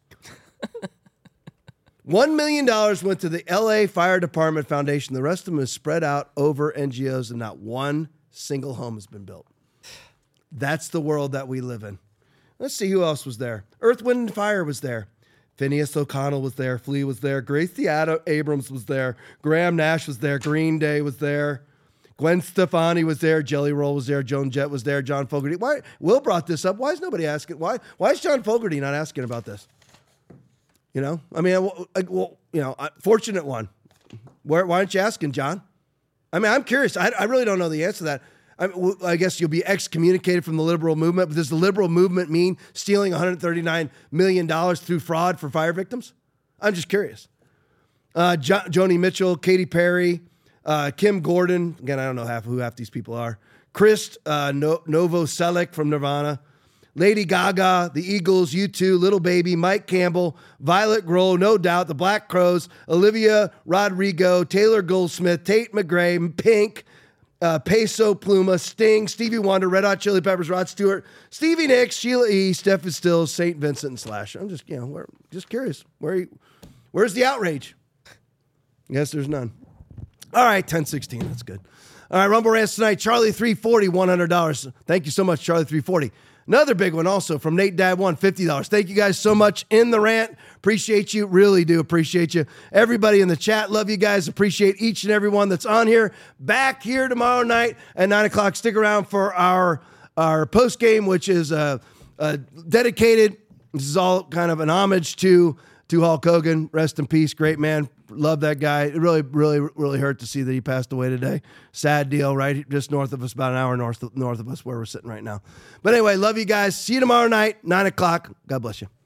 One million dollars went to the L A Fire Department Foundation. The rest of them is spread out over N G Os, and not one single home has been built. That's the world that we live in. Let's see who else was there. Earth, Wind, and Fire was there. Phineas O'Connell was there. Flea was there. Gracie Ad- Abrams was there. Graham Nash was there. Green Day was there. Gwen Stefani was there. Jelly Roll was there. Joan Jett was there. John Fogerty. Why? Will brought this up. Why is nobody asking? Why? Why is John Fogerty not asking about this? You know, I mean, I, well, you know, fortunate one. Where? Why aren't you asking, John? I mean, I'm curious. I, I really don't know the answer to that. I, I guess you'll be excommunicated from the liberal movement. But does the liberal movement mean stealing one hundred thirty-nine million dollars through fraud for fire victims? I'm just curious. Uh, jo- Joni Mitchell, Katy Perry. Uh, Kim Gordon, again, I don't know half who half these people are. Chris uh, no- Novoselic from Nirvana. Lady Gaga, the Eagles, U two, Little Baby, Mike Campbell, Violet Grohl, No Doubt, the Black Crowes, Olivia Rodrigo, Taylor Goldsmith, Tate McRae, Pink, uh, Peso Pluma, Sting, Stevie Wonder, Red Hot Chili Peppers, Rod Stewart, Stevie Nicks, Sheila E., Stephen Stills, Saint Vincent, and Slash. I'm just, you know, we're just curious. Where, you, where's the outrage? Yes, there's none. All right, ten sixteen. That's good. All right, Rumble Rants tonight. Charlie three forty, one hundred dollars. Thank you so much, Charlie three forty. Another big one also from Nate Dad one, fifty dollars. Thank you guys so much in the rant. Appreciate you. Really do appreciate you. Everybody in the chat, love you guys. Appreciate each and every one that's on here. Back here tomorrow night at nine o'clock. Stick around for our, our post game, which is uh, uh, dedicated. This is all kind of an homage to, to Hulk Hogan. Rest in peace. Great man. Love that guy. It really, really, really hurt to see that he passed away today. Sad deal, right? Just north of us, about an hour north of, north of us where we're sitting right now. But anyway, love you guys. See you tomorrow night, nine o'clock. God bless you.